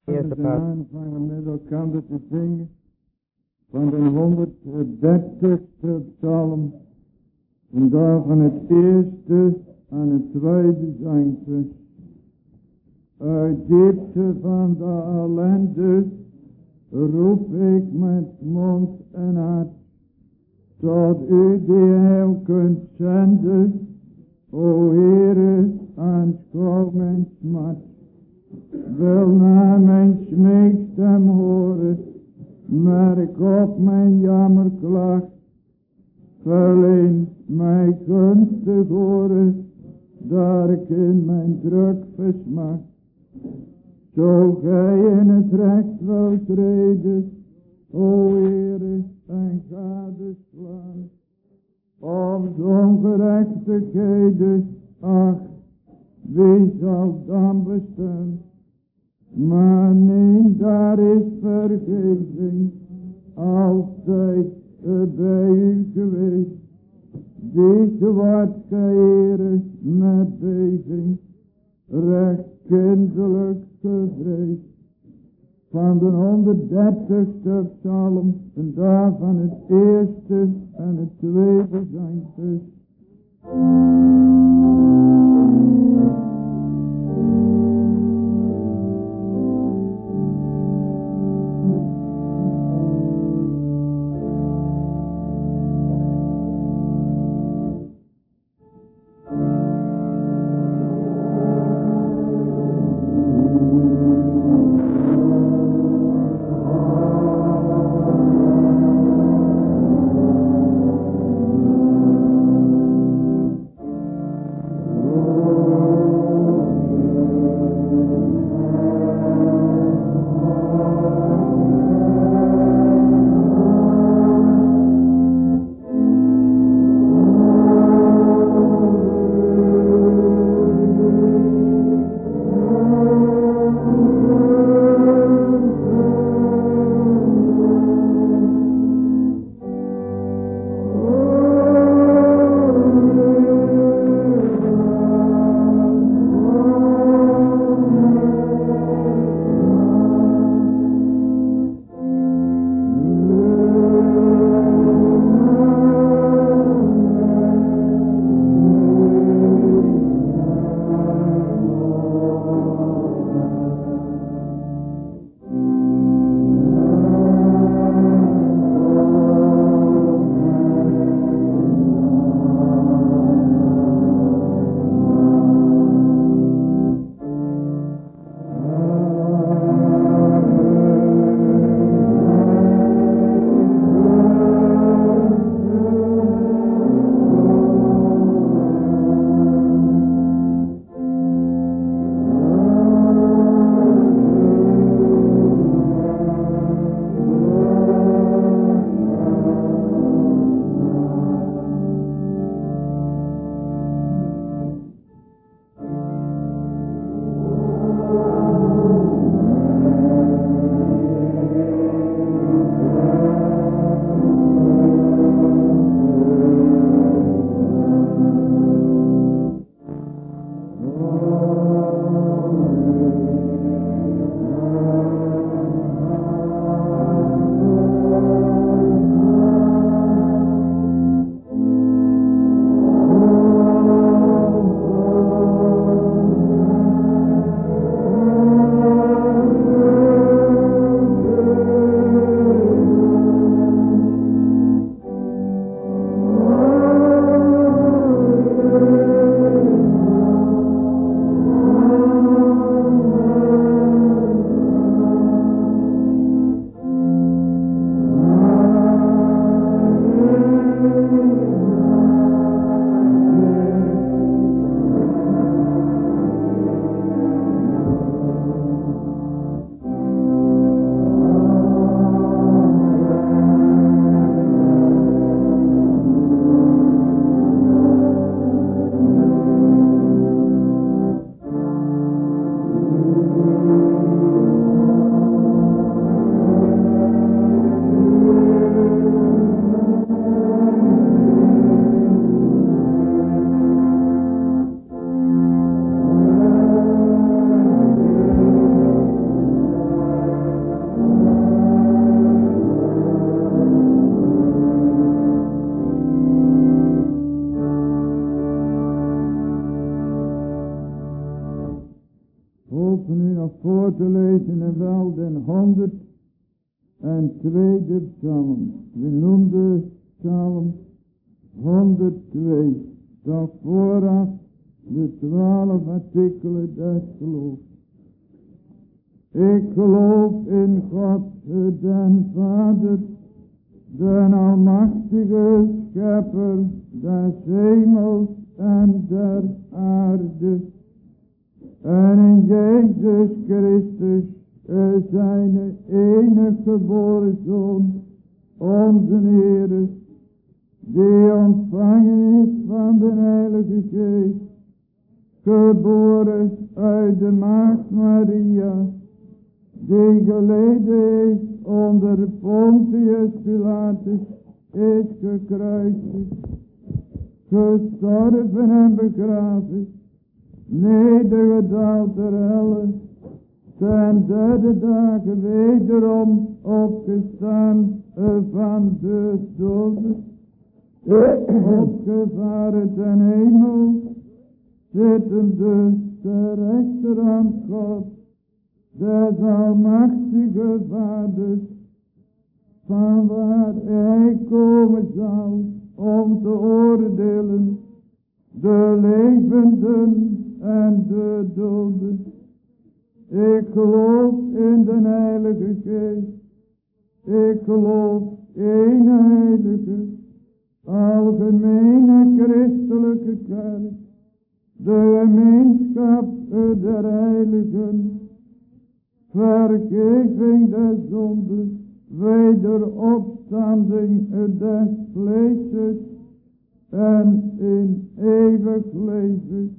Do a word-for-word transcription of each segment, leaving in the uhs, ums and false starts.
Eerste We zijn plaats. aanvangen met elkaar te zingen van de honderddertigste psalm. En daar van het eerste aan het tweede zangvers. Uit diepte van de ellende roep ik met mond en hart. Tot u die heil kunt zenden, o Heere, aanschouw mijn smart. Wil naar mijn smeekstem horen, merk op mijn jammerklacht. Verleen mij gunstig horen, daar ik in mijn druk versmacht. Zo gij in het recht wilt treden, o Heere, en gadeslaan. Op ongerechtigheden, ach, wie zal dan bestaan? Maar nee, daar is vergeving, altijd bij u geweest. Die wordt geëerd met beving, recht kindelijk gevreesd. Van de honderddertigste psalm, en daarvan het eerste en het tweede zangvers. hopen nu nog voor te lezen en wel den honderd en tweede psalm. We noemden psalm honderdtwee. Toch vooraf de twaalf artikelen des geloofs. Ik geloof in God, den Vader, den almachtige schepper des hemels en der aarde. En in Jezus Christus, zijn enige geboren Zoon, onze Heer, die ontvangen is van de Heilige Geest, geboren uit de Maagd Maria, die geleden is onder Pontius Pilatus, is gekruisigd, gestorven en begraven, nedergedaald ter helle, ten derde dagen wederom opgestaan van de doden, opgevaren ten hemel, zittende ter rechterhand God, des almachtige Vaders, van waar hij komen zal om te oordelen de levenden en de doden. Ik geloof in de Heilige Geest. Ik geloof in een heilige, algemene christelijke kerk, de gemeenschap der heiligen, vergeving der zonden, wederopstanding des vleesjes en in eeuwig leven.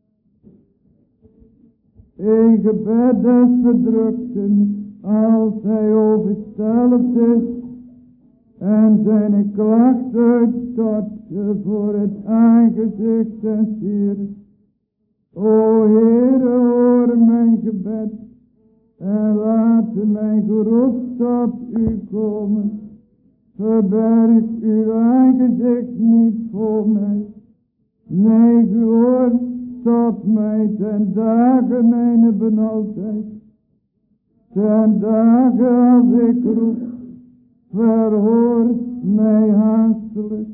In gebed des verdrukten, als hij overstelpt is en zijn klacht uitstort voor het aangezicht des Heeren. O Heere, hoor mijn gebed en laat mijn geroep tot u komen. Verberg uw aangezicht niet voor mij. Nee, gehoor tot mij ten dagen mijn benauwdheid. Ten dagen als ik roep, verhoor mij haastelijk.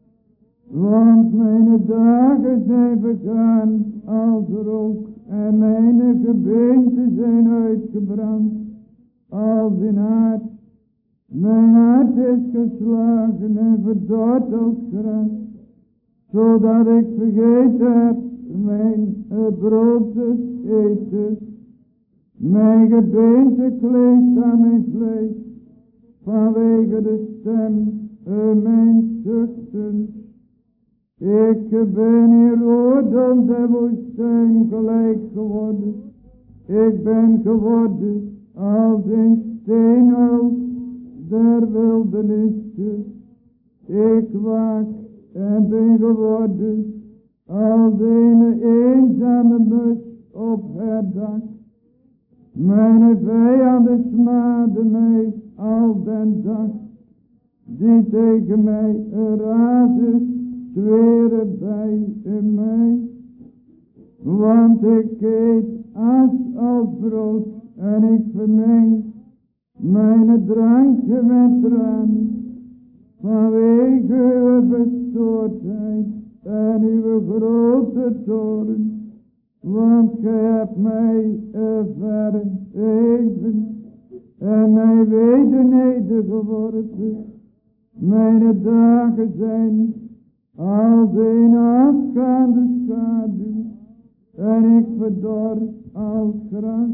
Want mijn dagen zijn vergaan als rook en mijn gebeenten zijn uitgebrand als in haard. Mijn hart is geslagen en verdord als gras, zodat ik vergeten heb mijn brood te eten. Mijn gebeente kleeft aan mijn vlees, vanwege de stem mijn zuchten. Ik ben hier oordom de woestijn gelijk geworden. Ik ben geworden als een steenhout der wildernis. Ik waak en ben geworden als een eenzame mus op het dak. Mijn vijanden smaden mij al den dag, die tegen mij razen, zweren bij mij. Want ik eet as als brood en ik vermeng mijn drankje met tranen, vanwege uw verstoordheid en uw grote toorn. Want gij hebt mij verheven en mij weder nedergeworpen. Mijn dagen zijn als een afgaande schaduw en ik verdor als gras.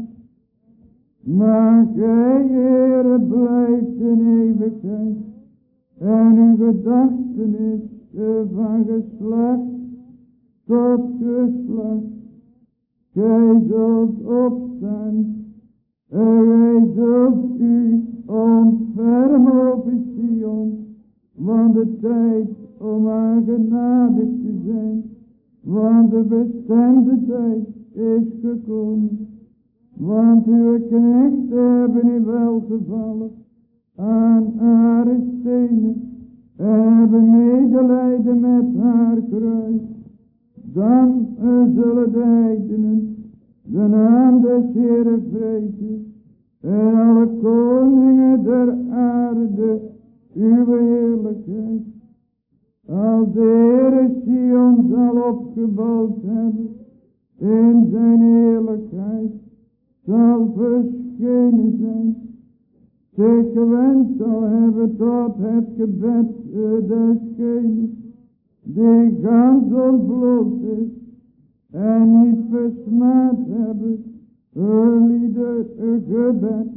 Maar gij, Heere, blijft in eeuwigheid en uw gedachtenis van geslacht tot geslacht. Gij zult opstaan en gij zult u ontfermen over Sion, want de tijd om aangenadig te zijn, want de bestemde tijd is gekomen. Want uw knechten hebben u welgevallen aan haar stenen en hebben medelijden met haar kruis. Dan zullen de heidenen de naam des Heeren vrezen, en alle koningen der aarde uw heerlijkheid. Als de Heere Sion zal opgebouwd hebben, in zijn heerlijkheid zal verschenen zijn, zich gewend zal hebben tot het gebed des Geners, die gans ontbloot is, en niet versmaad hebben, lieder gebed,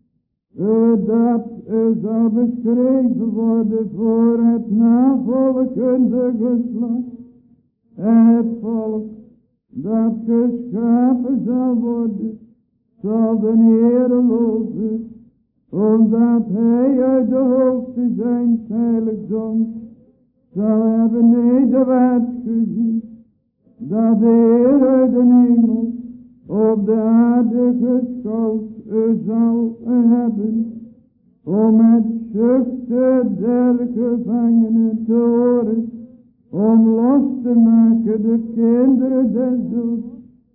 dat zal beschreven worden voor het navolgende geslacht, en het volk dat geschapen zal worden, zal de Heere loven, omdat hij uit de hoogte zijn heiligdom zal hebben nederwaarts gezien, dat de Heer uit de hemel op de aarde geschouwd zal hebben, om het zuchten der gevangenen te horen, om los te maken de kinderen des doods,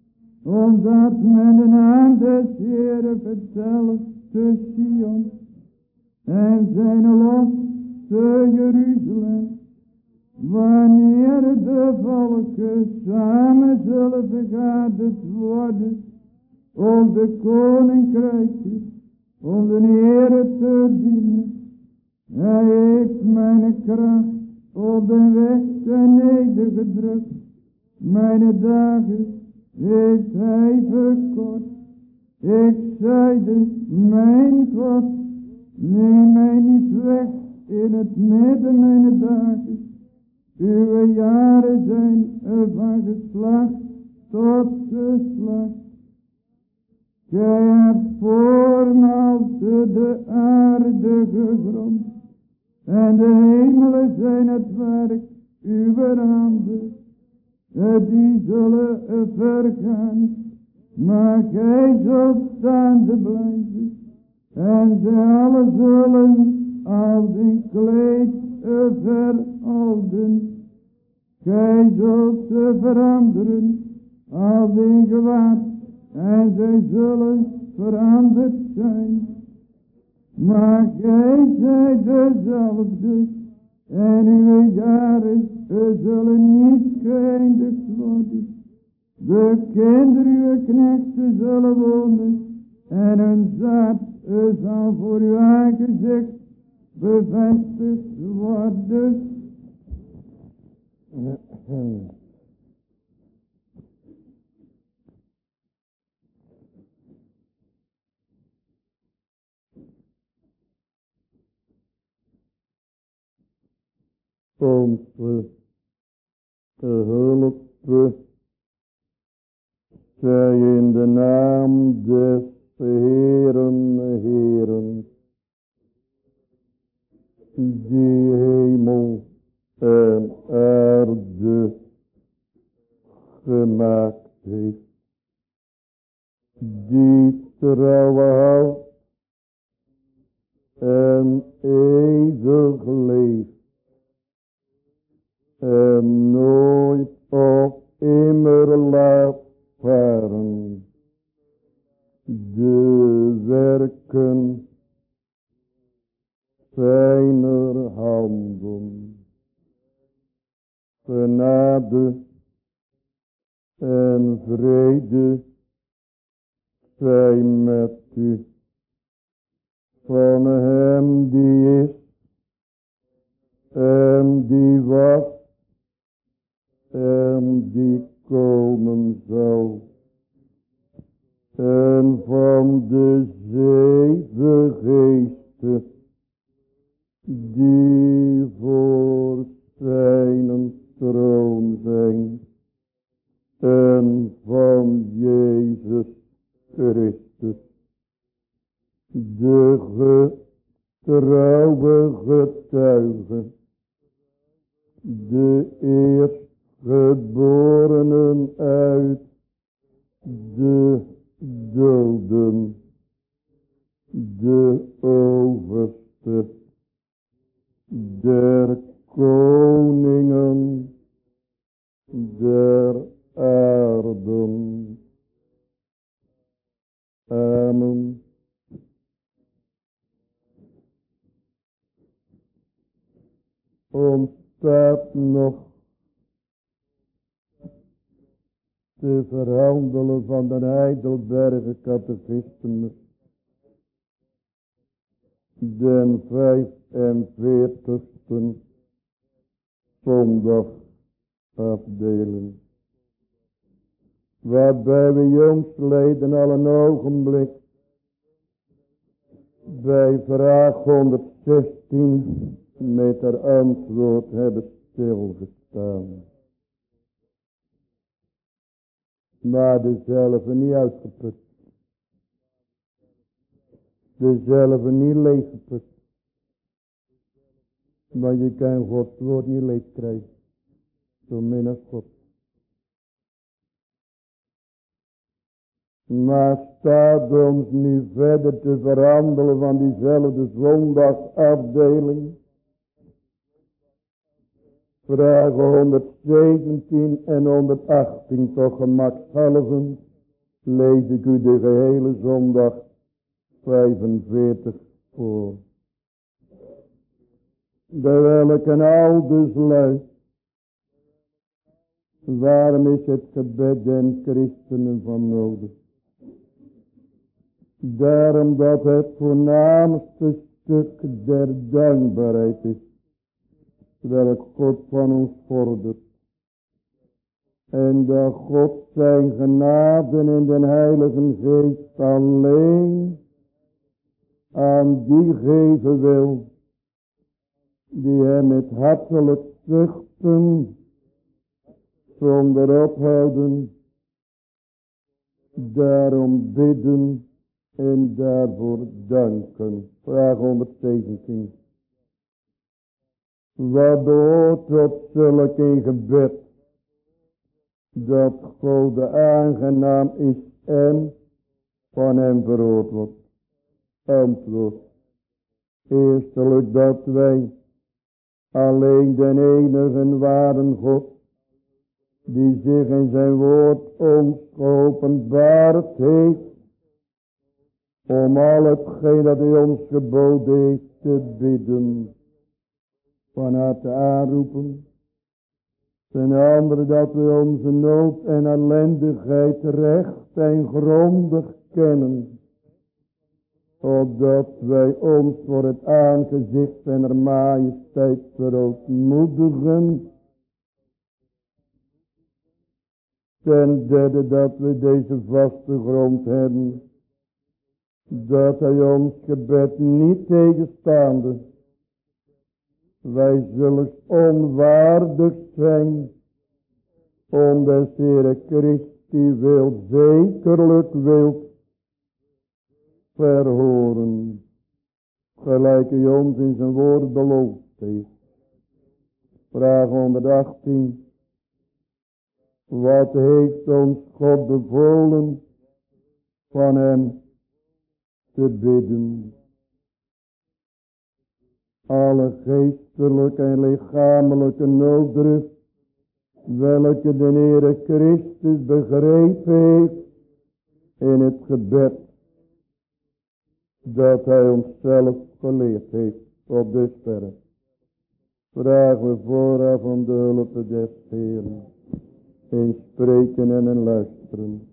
omdat men de naam des Heeren vertelt te Sion, en zijn lof te Jeruzalem, wanneer de volken samen zullen vergaderd worden op de koninkrijkjes, om de Heere te dienen. Hij heeft mijn kracht op de weg ten nedergedrukt, mijn dagen heeft hij verkort. Ik zeide, mijn God, neem mij niet weg in het midden mijn dagen. Uw jaren zijn van geslacht tot geslacht. Gij hebt voormaals de aarde gegrond, en de hemelen zijn het werk uw handen. Die zullen vergaan, maar gij zult staande blijven, en zij alle zullen als een kleed verouden. Gij zult ze veranderen als een gewaad, en zij zullen veranderd zijn. Maar gij zijt dezelfde, en uw jaren zullen niet geëindigd worden. De kinderen uw knechten zullen wonen, en hun zaad zal voor uw aangezicht bevestigd worden. Onze hulp zij in de naam des Heeren, Heeren, die hemel en aarde gemaakt heeft, die trouw houdt en eeuwig leeft, en nooit of immer laat varen de werken zijner handen. Genade en vrede zij met u, van hem die is en die was en die komen zal, en van de zeven geesten die voor zijn troon zijn, en van Jezus Christus, de getrouwe getuige, de eerstgeborenen uit de doden, de overste der koningen der aarden, ontstaat nog te verhandelen van de Heidelberger catechismus, den vijfenveertigste zondag afdeling, waarbij we jongstleden al een ogenblik bij vraag honderdzestien met haar antwoord hebben stilgestaan. Maar dezelfde niet uitgeput. Dezelfde niet leeggeput. Maar je kan Gods woord niet leeg krijgen. Zo min als God. Maar staat ons nu verder te verhandelen van diezelfde zondagsafdeling. Vragen honderdzeventien en honderdachttien toch gemakshalve lees ik u de gehele zondag vijfenveertig voor. De welke aldus luidt: waarom is het gebed den christenen van nodig? Daarom dat het voornaamste stuk der dankbaarheid is, welk God van ons vordert. En dat God zijn genade in den Heilige Geest alleen aan die geven wil, die hem met hartelijk zuchten, zonder ophouden, daarom bidden en daarvoor danken. Vraag honderdzeventien. Wat behoort tot zulk een gebed, dat God aangenaam is en van hem verhoord wordt? Antwoord. Eerstelijk dat wij alleen den enige ware God, die zich in zijn woord ons geopenbaard heeft, om al hetgeen dat hij ons geboden heeft te bidden, van harte aanroepen. Ten andere dat we onze nood en ellendigheid recht en grondig kennen, opdat wij ons voor het aangezicht zijner majesteit verootmoedigen. Ten derde dat we deze vaste grond hebben, dat hij ons gebed niet tegenstaande, wij zullen onwaardig zijn, om des Heere Christi wil zekerlijk wilt verhoren, gelijk hij ons in zijn woord beloofd heeft. Vraag honderdachttien. Wat heeft ons God bevolen van hem te bidden? Alle geestelijke en lichamelijke nooddruk, welke de Heere Christus begrepen heeft in het gebed, dat hij ons zelf geleerd heeft, tot dusverre. Vragen we vooraf om de hulp des Heeren, in spreken en in luisteren.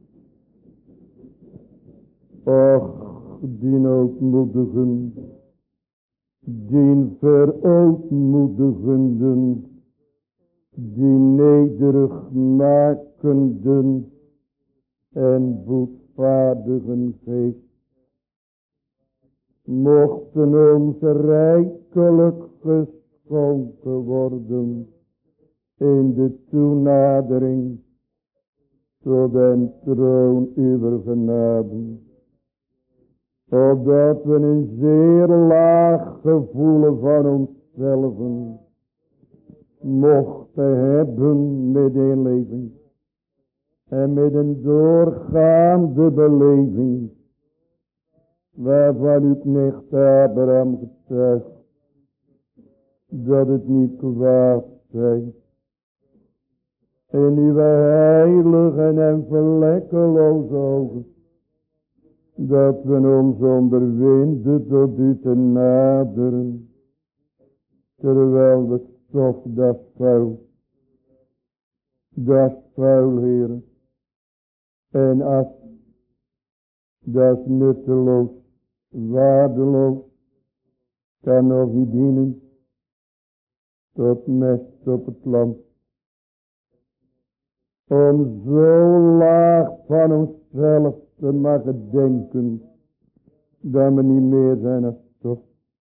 Och, die noodmoedigen, die verootmoedigenden, die nederig makenden en boetvaardigen geest, mochten ons rijkelijk geschonken worden in de toenadering tot den troon uw genade, opdat we een zeer laag gevoel van onszelf mochten hebben met inleving en met een doorgaande beleving, waarvan uw knecht Abraham getuigt, dat het niet kwaad zij in uw heilige en vlekkeloze ogen, dat we ons onderwinden tot u te naderen, terwijl we stof, dat is vuil. Dat is vuil, heren. En as, dat is nutteloos, waardeloos, kan nog niet dienen tot mest op het land. Om zo laag van onszelf te mogen denken, dat we niet meer zijn als stof.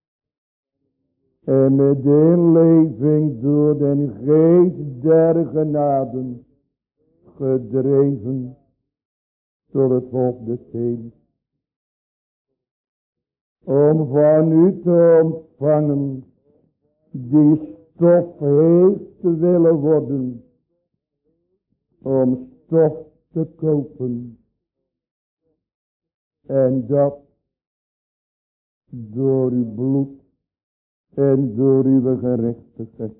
En met inleving door den geest der genaden, gedreven tot het hoofd des hemels. Om van u te ontvangen, die stof heeft te willen worden, om stof te kopen. En dat door uw bloed en door uw gerechtigheid.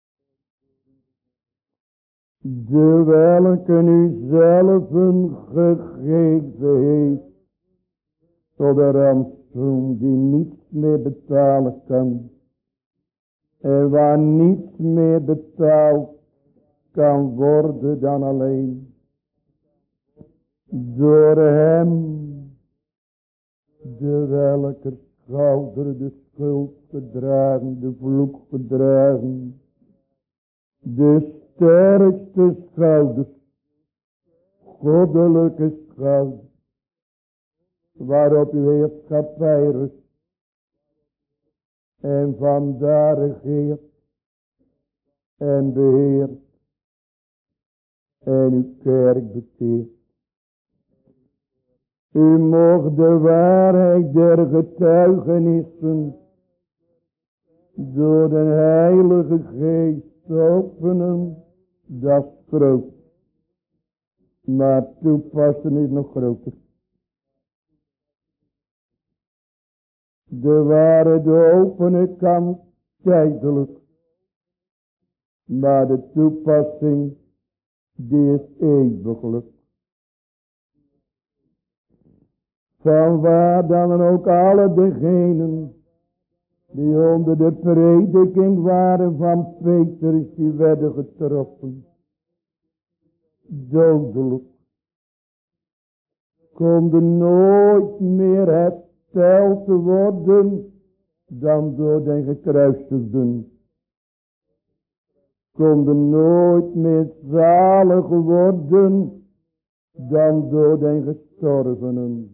De welke u zelf gegeven heeft, tot de ransom die niets meer betalen kan. En waar niets meer betaald kan worden dan alleen door hem, de welke schouder de schuld gedragen, de vloek gedragen, de sterkste schouders, goddelijke schouders, waarop uw heerschappij rust, en vandaar regeert en beheert en uw kerk bekeert. U mocht de waarheid der getuigenissen door de Heilige Geest openen, dat is groot. Maar toepassen is nog groter. De waarheid openen kan tijdelijk, maar de toepassing die is eeuwiglijk. Vanwaar dan ook alle degenen die onder de prediking waren van Petrus, die werden getroffen. Dodelijk. Konden nooit meer hersteld worden dan door den gekruisigden. Konden nooit meer zalig worden dan door den gestorvenen.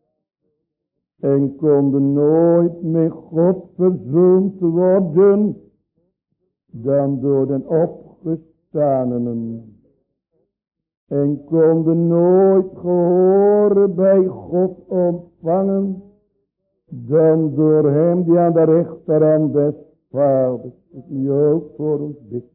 En konden nooit met God verzoend worden dan door den opgestandenen. En konden nooit gehoor bij God ontvangen dan door hem die aan de rechterhand des Vaders, die ook voor ons bidt.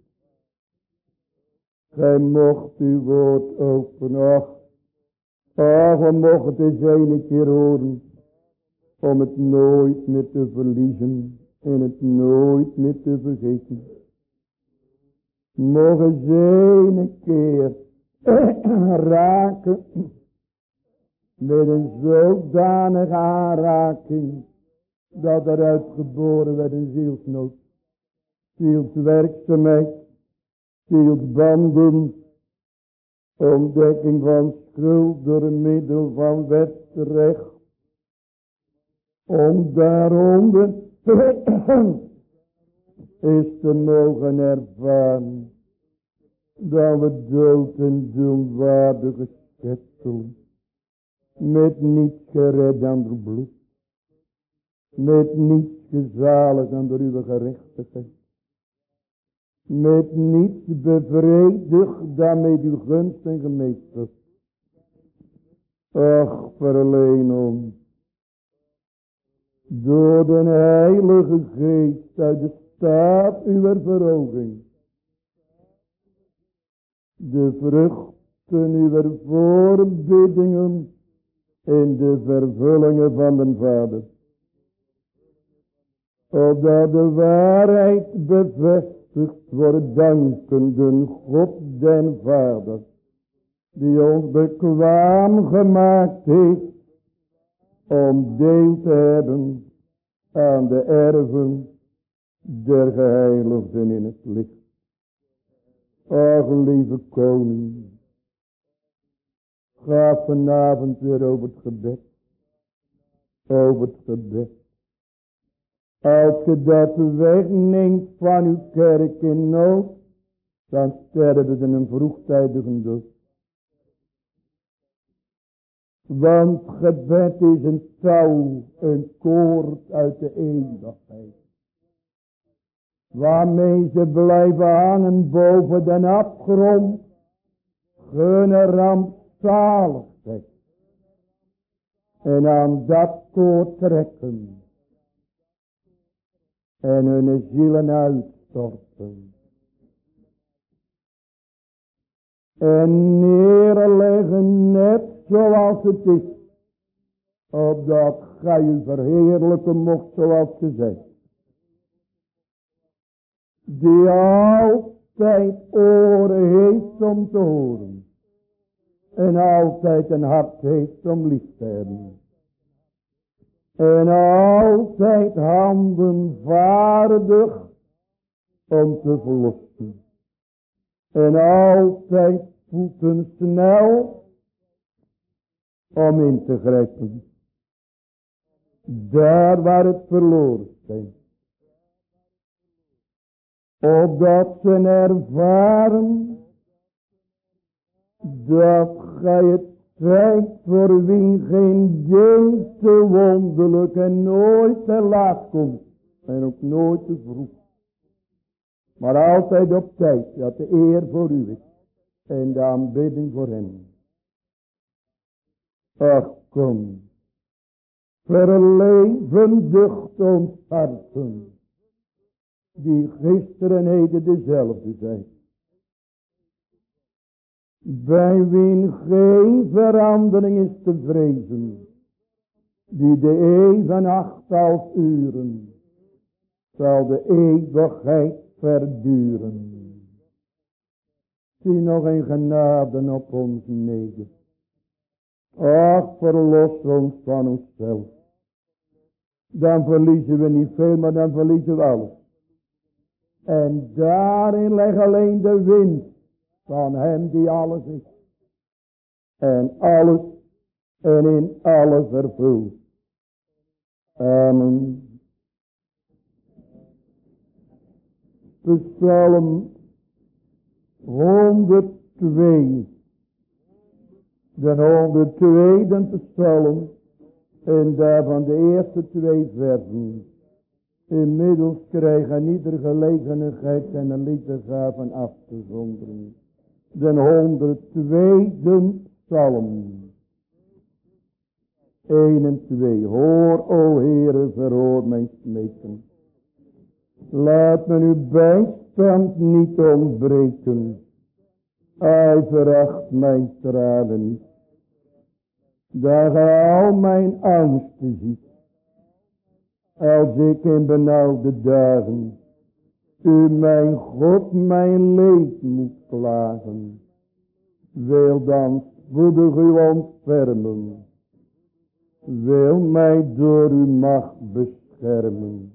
Gij mocht uw woord openen. Ach, ach, we mochten het eens een keer horen. Om het nooit meer te verliezen. En het nooit meer te vergeten. Mogen eens een keer raken. Met een zodanige aanraking. Dat eruit geboren werd een zielsnood. Zielswerkzaamheid. Zielsbanden. Ontdekking van schuld door middel van wetrecht. Om daaronder is te mogen ervaren dat we dood en doemwaardige schepselen met niets gered aan door bloed, met niets gezaligd aan door uw gerechtigheid, met niets bevredigd dan met uw gunst en gemeenschap. Ach, verleen ons door de Heilige Geest uit de staat uw verhoging, de vruchten uw voorbiddingen in de vervullingen van den Vader, opdat de waarheid bevestigd wordt dankenden God den Vader, die ons bekwaam gemaakt heeft om deel te hebben aan de erven der geheiligden in het licht. Och, lieve koning, ga vanavond weer over het gebed. Over het gebed. Als je dat wegneemt van uw kerk in nood, dan sterven ze een vroegtijdige dood. Want gebed is een touw, een koord uit de eeuwigheid. Waarmee ze blijven hangen boven de afgrond. Hun rampzaligheid. En aan dat koord trekken. En hun zielen uitstorten. En neerleggen net zoals het is. Opdat gij u verheerlijken mocht zoals ge zijt. Die altijd oren heeft om te horen. En altijd een hart heeft om lief te hebben. En altijd handen vaardig om te verlossen. En altijd voeten snel om in te grijpen. Daar waar het verloren zijn. Opdat ze ervaren dat gij het zijt voor wie geen ding te wonderlijk en nooit te laat komt. En ook nooit te vroeg. Maar altijd op tijd, dat de eer voor u is. En de aanbidding voor hem. Ach, kom. Verlevendigt ons harten. Die gisteren en heden dezelfde zijn. Bij wie geen verandering is te vrezen. Die de even acht als uren. Zal de eeuwigheid verduren. Zie nog een genade op ons neder. Ach, verlos ons van onszelf. Dan verliezen we niet veel, maar dan verliezen we alles. En daarin ligt alleen de winst van hem die alles is. En alles en in alles vervult. Amen. Psalm honderdtwee. De honderdtweede psalm. En daarvan de eerste twee versen. Inmiddels krijgen ieder gelegenheid zijn een liedergaven af te zonderen. De honderdtweede psalm. een en twee. Hoor, o Heere, verhoor mijn smeken. Laat me uw bijstand niet ontbreken. Hij veracht mijn tranen niet. Daar gij al mijn angsten ziet. Als ik in benauwde dagen. U mijn God mijn leed moet klagen. Wil dan spoedig u ontfermen. Wil mij door uw macht beschermen.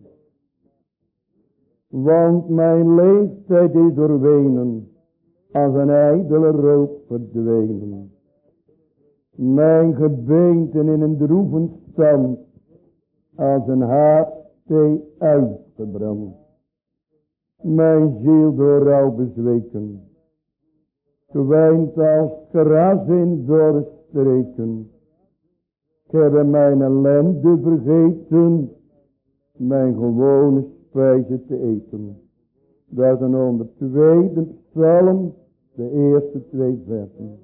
Want mijn leeftijd is doorwenen. Als een ijdele rook verdwenen. Mijn gebeenten in een droevend stand. Als een haardstee uitgebrand. Mijn ziel door rouw bezweken. Kwijnt als gras in doorstreken. Ik heb mijn ellende vergeten. Mijn gewone spijzen te eten. Dat is een honderdtweede psalm. De eerste twee versen.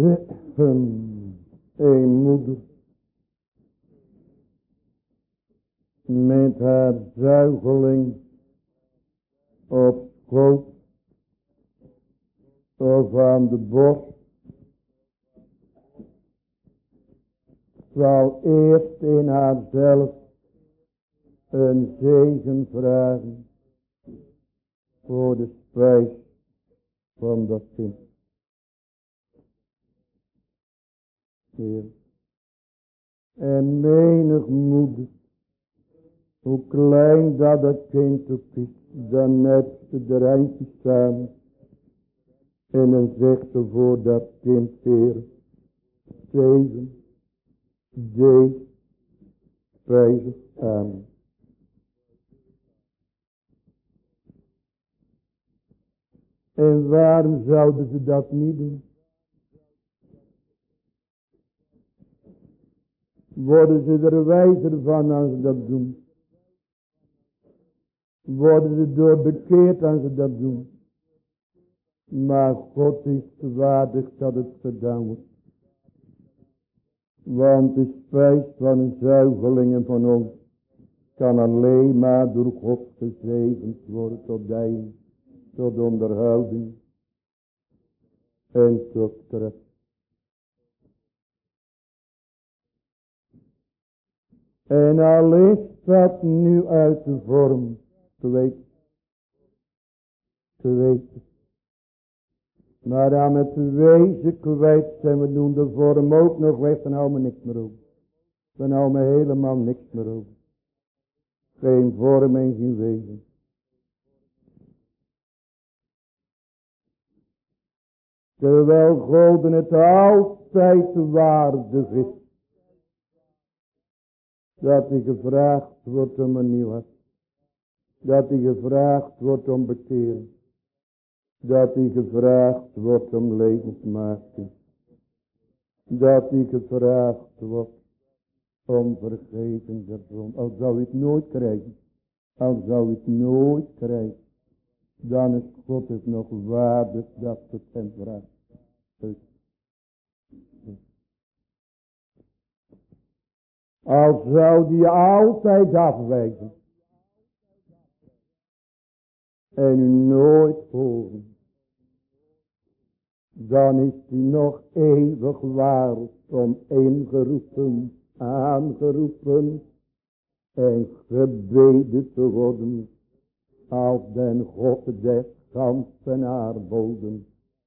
Een moeder met haar zuigeling op schoot of aan de borst zal eerst in haarzelf een zegen vragen voor de spijs van dat kind. Heer. En menig moeder, hoe klein dat het kind ook is, dan net ze de eindjes samen en dan zegt ze voor dat kind, Heer, zegen, zegen, prijzen, amen. En waarom zouden ze dat niet doen? Worden ze er wijzer van als ze dat doen? Worden ze door bekeerd als ze dat doen? Maar God is waardig dat het gedaan wordt. Want de spijs van een zuigeling en van ons kan alleen maar door God gezegend worden tot dijn, tot onderhouding en tot trek. En al is dat nu uit de vorm te weten, te weten. Maar aan het wezen kwijt zijn, we doen de vorm ook nog weg, dan houden we niks meer over. Dan houden we helemaal niks meer over. Geen vorm en geen wezen. Terwijl God het altijd waardig is, dat hij gevraagd wordt om een nieuw hart. Dat hij gevraagd wordt om bekering. Dat hij gevraagd wordt om levensmaking. Dat hij gevraagd wordt om vergeving der zonde. Al zou hij het nooit krijgen. Al zou hij het nooit krijgen. Dan is God het nog waardig dat het hem vraagt. Al zou die altijd afwijzen. En u nooit horen. Dan is hij nog eeuwig waard om ingeroepen, aangeroepen en gebeden te worden. Als den God des ganzen aardboden.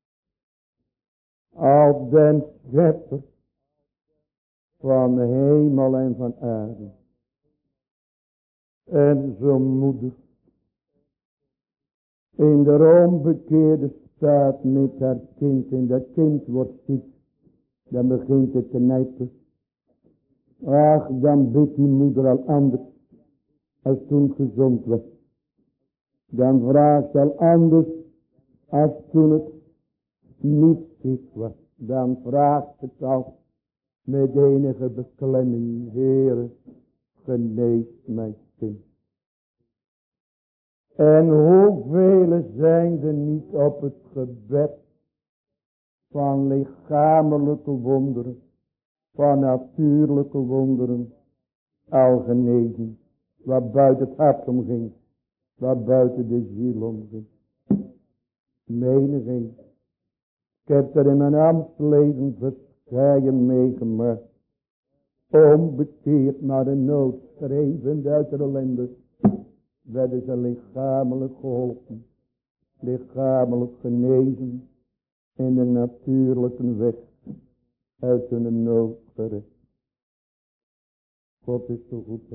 Als den schepper van hemel en van aarde. En zo'n moeder in de onbekeerde staat met haar kind en dat kind wordt ziek, dan begint het te nijpen. Ach, dan bidt die moeder al anders als toen het gezond was. Dan vraagt ze al anders als toen het niet ziek was. Dan vraagt het al met enige beklemming, Heere, genees mijn kind. En hoeveel zijn er niet op het gebed van lichamelijke wonderen, van natuurlijke wonderen, al genezen, waar buiten het hart om ging, waar buiten de ziel om ging. Menigeen. Ik heb er in mijn ambtsleven verscheiden meegemaakt. Onbekeerd naar de nood, schreeuwend uit de ellende, werden ze lichamelijk geholpen, lichamelijk genezen, in de natuurlijke weg uit hun nood gered. God is zo goed.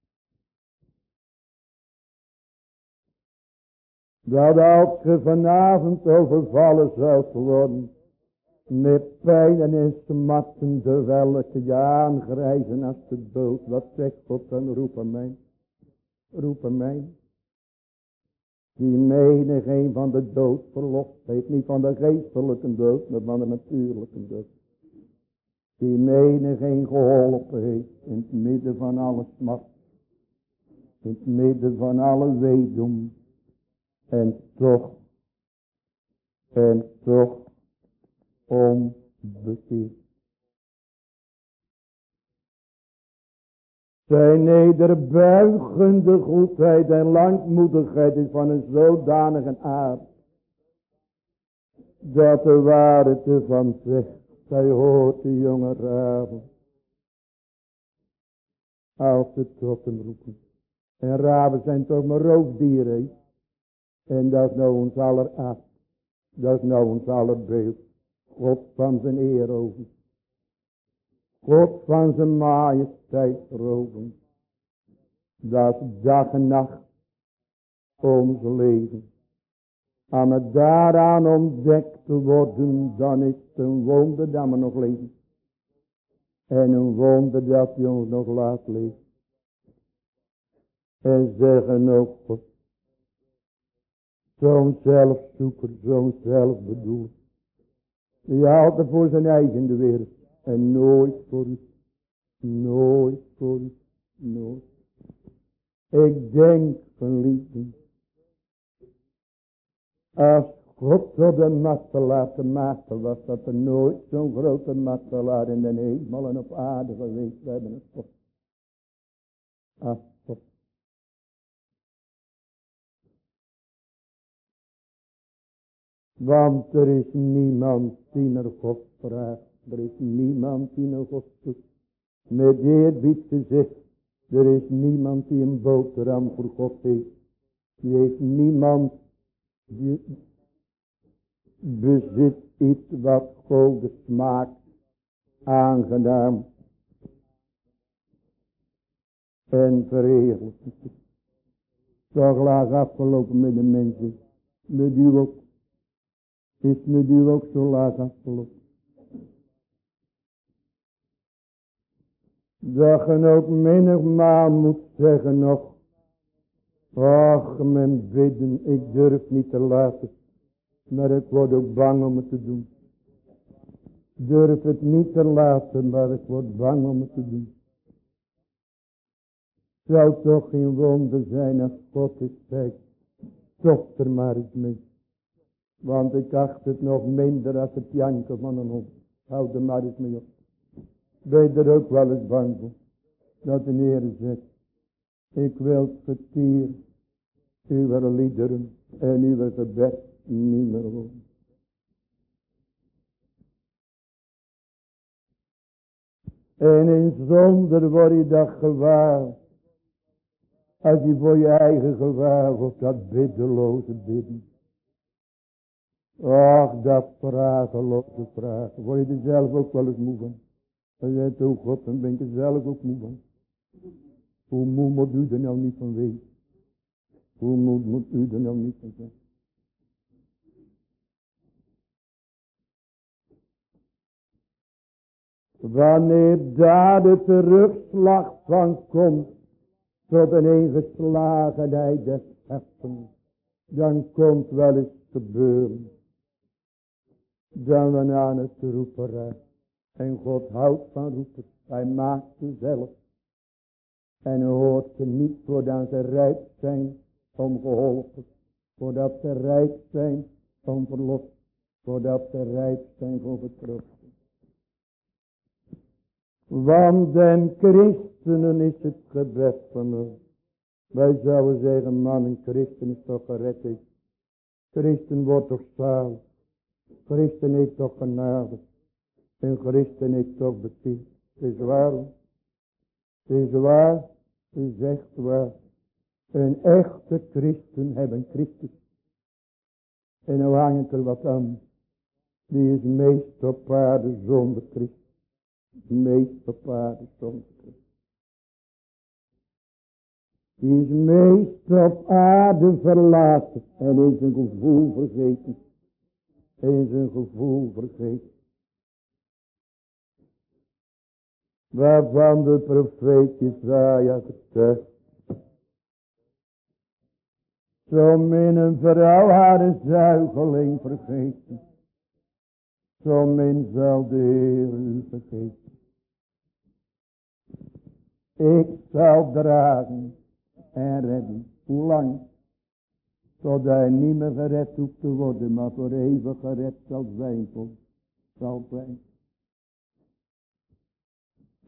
Dat als je vanavond overvallen zou worden, met pijn en smachten, de welke je aangrijzen als de dood, wat zegt God dan? Roep aan mij. Roep aan mij. Die menig een van de dood verlost heeft. Niet van de geestelijke dood, maar van de natuurlijke dood. Die menig een geholpen heeft. In het midden van alle smart. In het midden van alle weedom. En toch. En toch. Om bekeert. Zijn nederbuigende goedheid en langmoedigheid is van een zodanige aard, dat de waarheid ervan zegt, zij hoort de jonge raven, als ze tot hem roepen. En raven zijn toch maar roofdieren, en dat is nou ons aller aard, dat is nou ons aller beeld. God van zijn eer over, God van zijn majesteit roven. Dat is dag en nacht ons leven. Aan het daaraan ontdekt te worden, dan is het een wonder dat we nog leven. En een wonder dat hij ons nog laat leven. En zeggen ook God, zo'n zelfzoeker, zo'n zelfbedoeler, die altijd voor zijn eigen de wereld. En nooit voor u. Nooit voor u. Nooit. Ik denk, geliefden, als God tot de martelaar te maken was, dat er nooit zo'n grote martelaar in de hemel en op aarde geweest we hebben. Het God. Ach, God. Want er is niemand die naar God vraagt. Er is niemand die naar God zoekt. Met eerbied gezegd, er is niemand die een boterham voor God heeft. Die heeft niemand die bezit iets wat God de smaak aangenaam en verheerlijkt. Toch laag afgelopen met de mensen. Met u ook. Is met u ook zo laag afgelopen. Dat je ook menigmaal moet zeggen nog. Ach, mijn bidden, ik durf niet te laten. Maar ik word ook bang om het te doen. Durf het niet te laten, maar ik word bang om het te doen. Zou toch geen wonder zijn als God is zegt. Stop er maar eens mee. Want ik acht het nog minder als het janken van een hond. Houd er maar eens mee op. Ben je er ook wel eens bang voor? Dat de Heer zegt. Ik wil het getier. Uw liederen en uw gebed niet meer horen. En in zonder word je dat gewaar. Als je voor je eigen gewaar of dat biddeloze bidden. Ach, dat vrageloze vragen. Word je er zelf ook wel eens moe van. Dan zeg je, oh God, dan ben ik er zelf ook moe van. Hoe moe moet u er nou niet van weten? Hoe moe moet u er nou niet van zijn? Wanneer daar de terugslag van komt tot een ingeslagenheid des hersens, dan komt wel eens gebeuren. Dan we aan het roepen raken. En God houdt van roepen. Hij maakt ze zelf. En hij hoort ze niet voordat ze rijp zijn om geholpen. Voordat ze rijp zijn om verlost. Voordat ze rijp zijn voor vertroosten. Want den christenen is het gebed van ons. Wij zouden zeggen, man, een christen is toch gered. Is. Christen wordt toch zalig. Christen heeft toch genade. Een christen heeft toch bekeerd. Het is waar. Het is waar. Het is echt waar. Een echte christen hebben Christus. En nou hangt er wat aan. Die is meest op aarde zonder Christus. Meest op aarde zonder Christus. Die is meest op aarde verlaten. En in zijn gevoel vergeten. In zijn gevoel vergeten. Waarvan de profeet Jesaja getuigt. Zo min een vrouw haar zuigeling vergeten. Zo min zal de Heer u vergeten. Ik zal dragen en redden. Hoe lang? Totdat hij niet meer gered hoeft te worden, maar voor eeuwig gered zal zijn. Zal zijn.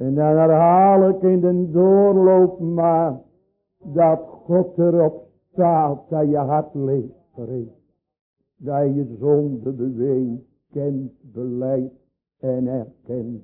En dan herhaal ik in de doorloop maar dat God erop staat dat je hart leeft vreemd. Dat je zonde beweegt, kent, beleidt en erkent.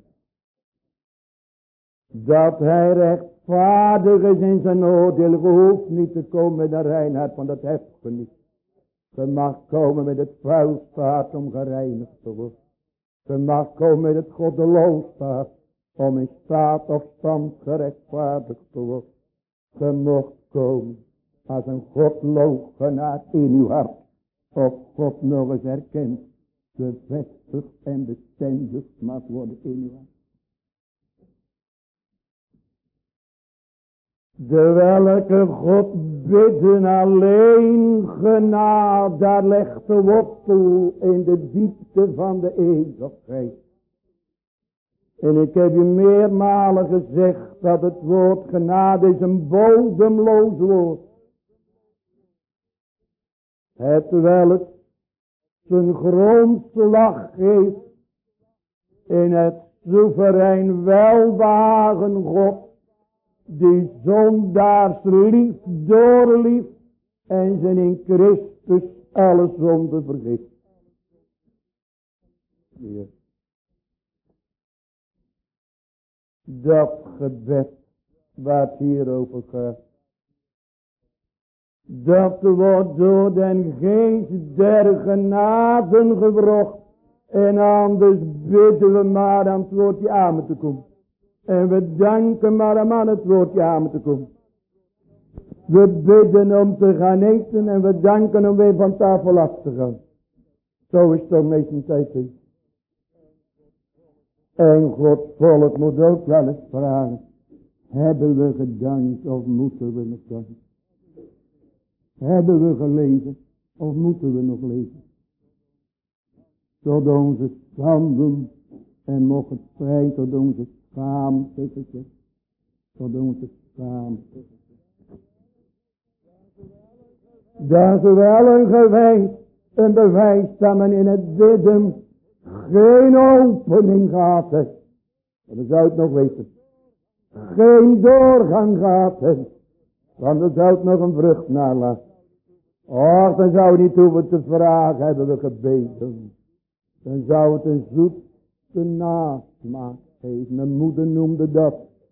Dat hij rechtvaardig is in zijn oordeel. Je hoeft niet te komen met de reinheid, want dat heb je niet. Je mag komen met het vuilstaat om gereinigd te worden. Je mag komen met het goddeloosstaat om in staat of stand gerechtvaardigd te worden. Je mocht komen als een godloochenaar in uw hart. Of God nog eens erkent, bevestigd en bestendig mag worden in uw hart. De welke God bidden alleen genade, daar legt de wortel in de diepte van de eeuwigheid. En ik heb je meermalen gezegd dat het woord genade is een bodemloos woord. Het welk zijn grondslag geeft in het soeverein welbehagen God, die zondaars lief doorlief en zijn in Christus alle zonde vergeeft. Ja. Dat gebed waar het hier over gaat, dat wordt door den geest der genaden gebracht. En anders bidden we maar aan het woordje amen te komen. En we danken maar om aan het woordje amen te komen. We bidden om te gaan eten en we danken om weer van tafel af te gaan. Zo is het ook meestal tijd. En Gods volk moet ook wel eens vragen. Hebben we gedankt of moeten we nog danken? Hebben we gelezen of moeten we nog lezen? Tot onze schanden en mocht het vrij tot onze schaamte gezegd. Tot onze schaamte. Dat is wel een gewijs, een bewijs dat men in het bidden geen opening gehad heeft. Dan zou het nog weten. Geen doorgang gehad heeft. Want dan zou het nog een vrucht nalaten. Och, dan zou het niet hoeven te vragen, hebben we gebeden. Dan zou het een zoete nasmaak geven. Mijn moeder noemde dat.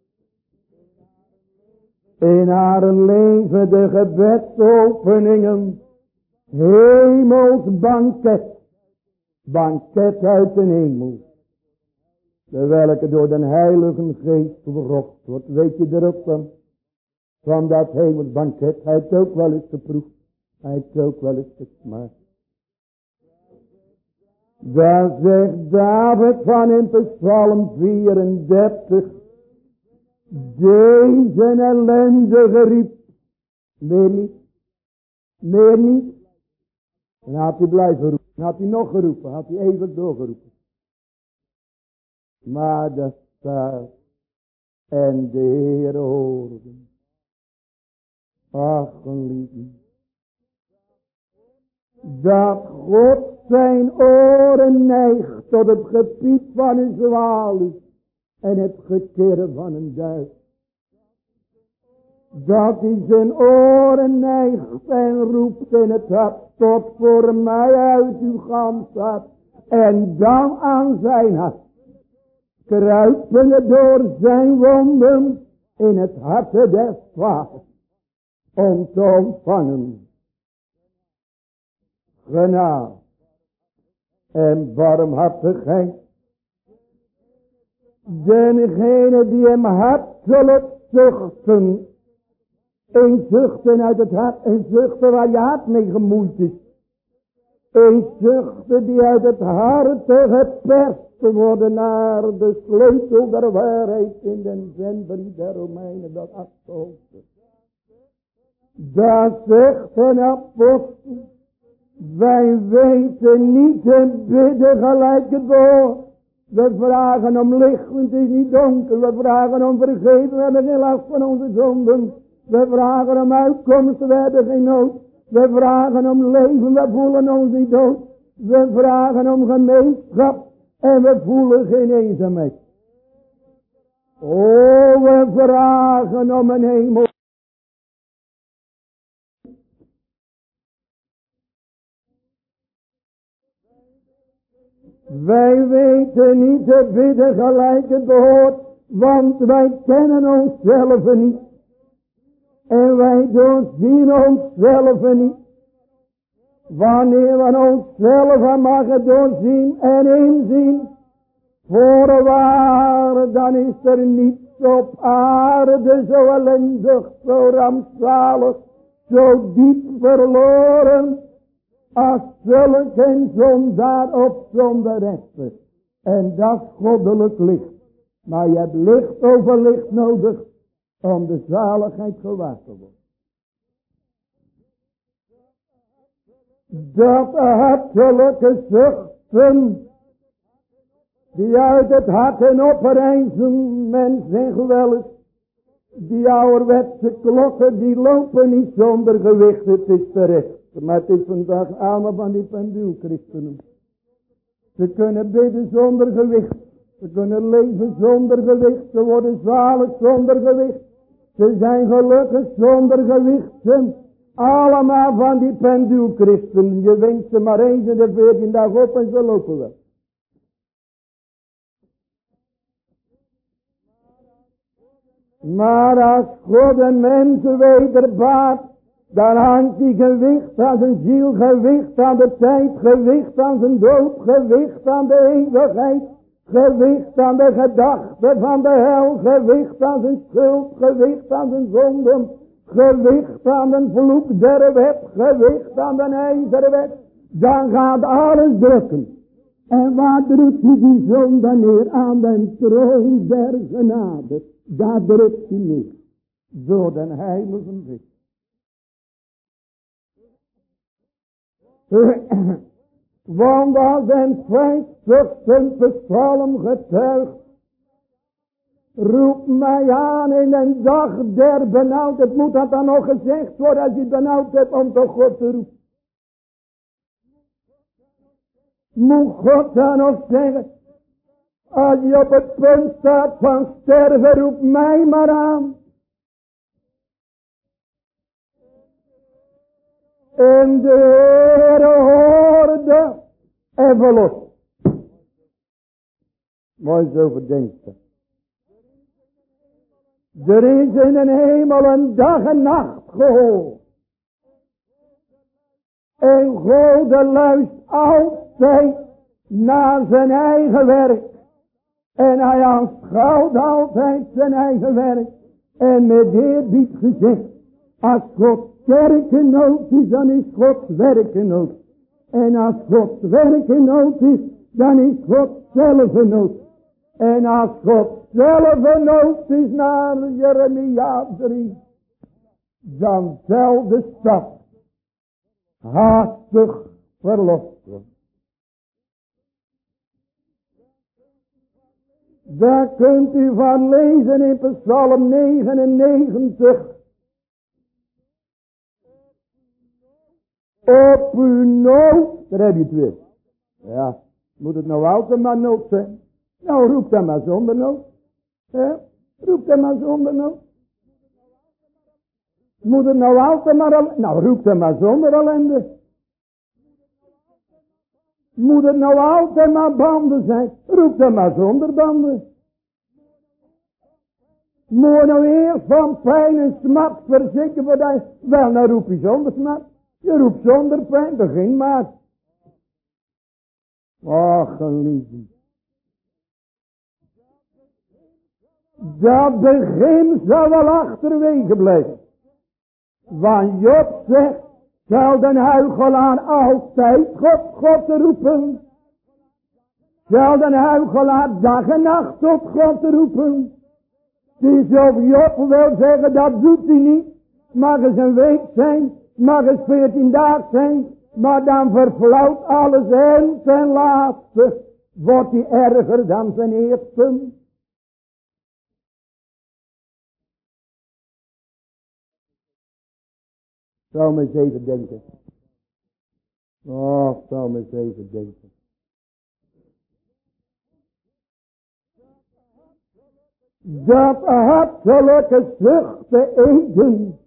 In haar leven de gebedsopeningen. Hemels banket. Banket uit de hemel. De welke door den Heilige Geest verrocht wordt. Weet je er ook van? Van dat hemels banket. Hij heeft ook wel eens geproefd. Hij heeft ook wel eens gesmaakt. Daar zegt David van in Psalm vierendertig. Deze ellendige riep. Meer niet. Meer niet. En had hij blijven roepen. En had hij nog geroepen. Had hij eeuwig doorgeroepen. Maar dat staat. En de Heer hoorde. Ach, geliefde. Dat God zijn oren neigt tot het gepiep van een zwaluw en het getirre van een duif. Dat hij zijn oren neigt en roept in het hart, tot voor mij uit uw gansheid. En dan aan zijn hart, kruipende door zijn wonden in het hart des vaders, om te ontvangen genade en barmhartigheid. Dengene die hem hartelijk zuchten, een zuchten uit het hart, een zuchten waar je hart mee gemoeid is. Een zuchten die uit het hart geperst worden naar de sleutel der waarheid in den zendbrief der Romeinen, dat achtste hoofdstuk. Daar zegt een apostel, wij weten niet te bidden gelijk het woord. We vragen om licht, want het is niet donker. We vragen om vergeving, we hebben geen last van onze zonden. We vragen om uitkomst, we hebben geen nood. We vragen om leven, we voelen ons niet dood. We vragen om gemeenschap en we voelen geen eenzaamheid. O, we vragen om een hemel. Wij weten niet te bidden gelijk het behoort, want wij kennen onszelf niet. En wij doorzien onszelf niet. Wanneer we onszelf mogen doorzien en inzien, voorwaar, dan is er niets op aarde zo ellendig, zo rampzalig, zo diep verloren, als zulk een zondaar of zondarechter. En dat is goddelijk licht. Maar je hebt licht over licht nodig om de zaligheid gewaar te worden. Dat hartelijke zuchten die uit het hart en oprijzen, men zegt wel eens, die ouderwetse klokken die lopen niet zonder gewicht, het is terecht. Maar het is vandaag allemaal van die penduelchristenen. Ze kunnen bidden zonder gewicht. Ze kunnen leven zonder gewicht. Ze worden zalig zonder gewicht. Ze zijn gelukkig zonder gewicht. Allemaal van die penduelchristenen. Je wenkt ze maar eens in de veertien dag op en ze lopen wel. Maar als God een mensen wederbaart, dan hangt die gewicht aan zijn ziel, gewicht aan de tijd, gewicht aan zijn dood, gewicht aan de eeuwigheid, gewicht aan de gedachte van de hel, gewicht aan zijn schuld, gewicht aan zijn zonden, gewicht aan de vloek der wet, gewicht aan de ijzerwet. Dan gaat alles drukken. En waar drukt hij die zonde neer? Aan de troon der genade. Daar drukt hij neer. Door den heilige weg. Want als een vijftigste psalm getuigt, roep mij aan in een dag der benauwdheid. Het moet dat dan nog gezegd worden als je benauwd hebt om tot God te roepen. Moet God dan nog zeggen, als je op het punt staat van sterven, roep mij maar aan. En de Heere hoorde en verlost. Mooi zo verdenkt. Er is in de hemel een dag en nacht gehoord. En God luistert altijd naar zijn eigen werk. En hij aanschouwt altijd zijn eigen werk. En met eerbied gezegd, als God kerk in nood is, dan is Gods werk in nood. En als Gods werk in nood is, dan is God zelf in nood. En als God zelf in nood is, naar Jeremia drie, dan zal de stad haastig verlost worden. Daar kunt u van lezen in Psalm negenennegentig. Op uw nood, daar heb je het weer. Ja, moet het nou altijd maar nood zijn? Nou, roep dan maar zonder nood. Ja, roep dan maar zonder nood. Moet het nou altijd maar al... Nou, roep dan maar zonder ellende. Moet het nou altijd maar banden zijn? Roep dan maar zonder banden. Moet nou eerst van pijn en smart verzekeren voor dat... Wel, nou roep je zonder smart. Je roept zonder pijn, begin maar. Och, geliefde. Dat begin zal wel achterwege blijven. Want Job zegt, zal de huichelaar altijd God, God roepen. Zal de huichelaar dag en nacht tot God roepen. Het is of Job wil zeggen, dat doet hij niet. Mag eens een week zijn, mag eens veertien dagen zijn. Maar dan verflauwt alles en ten laatste wordt hij erger dan zijn eerste. Zou me eens even denken. Oh, zou me eens even denken. dat hartelijke zucht te eten,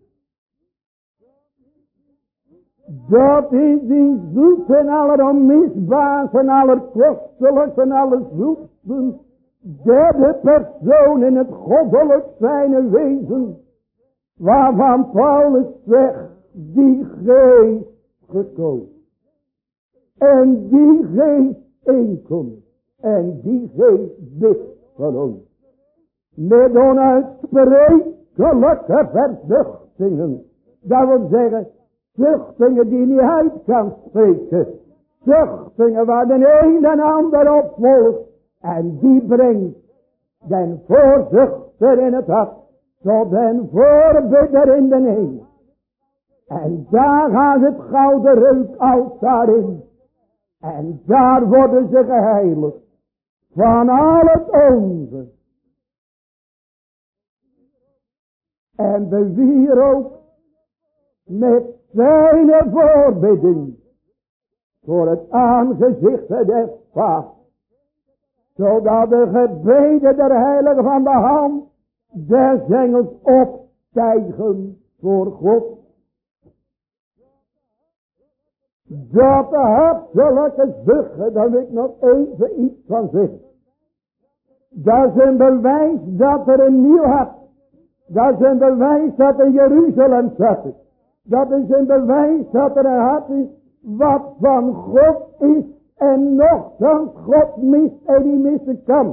dat is die zoet en alleronmisbaars en allerkostelijks en allerzoetsten derde persoon in het goddelijk zijne wezen, waarvan Paulus zegt, die geest gekozen. En die geest inkomt. En die geest bidt voor ons. Met onuitsprekelijke verzuchtingen. Dat wil zeggen, zuchtingen die niet uit kan spreken. Zuchtingen waar de een en ander op volgt. En die brengt den voorzuchter in het hart. Tot den voorbidder in de hemel. En daar gaat het gouden reukaltaar in. En daar worden ze geheiligd. Van al het onze. En bewier ook met zijn voorbidding. Voor het aangezicht des Vaders. Zodat de gebeden der heiligen van de hand des engels opstijgen voor God. Dat de hartelijke zucht, daar wil ik nog even iets van zeggen. Dat is een bewijs dat er een nieuw hart. Dat is een bewijs dat er Jeruzalem zat. Dat is een bewijs dat er een hart is wat van God is en nogthans God mist en die missen kan.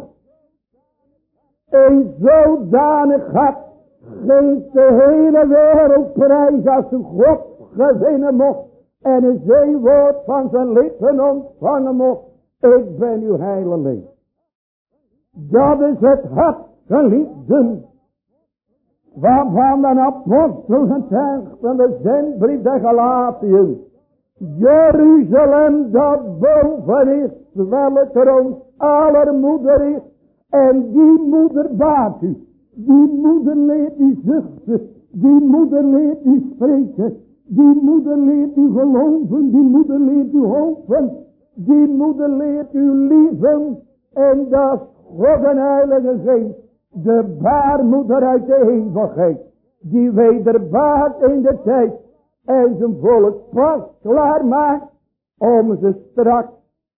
Een zodanig hart geeft de hele wereld prijs als ze God gewinnen mocht. En een zeewoord van zijn lippen ontvangen mocht. Ik ben uw heilige. Dat is het hart, geliefden. Waarvan de apostel getuigt van de zendbrief der Galatiën. Jeruzalem dat boven is, welke ons aller moeder is. En die moeder baat u. Die moeder leert u zuchten. Die moeder leert u spreken. Die moeder leert u geloven, die moeder leert u hopen, die moeder leert u lieven. En dat is God en Heilige Geest, de baarmoeder uit de eeuwigheid, die wederbaart in de tijd en zijn volk pas klaar maakt om ze straks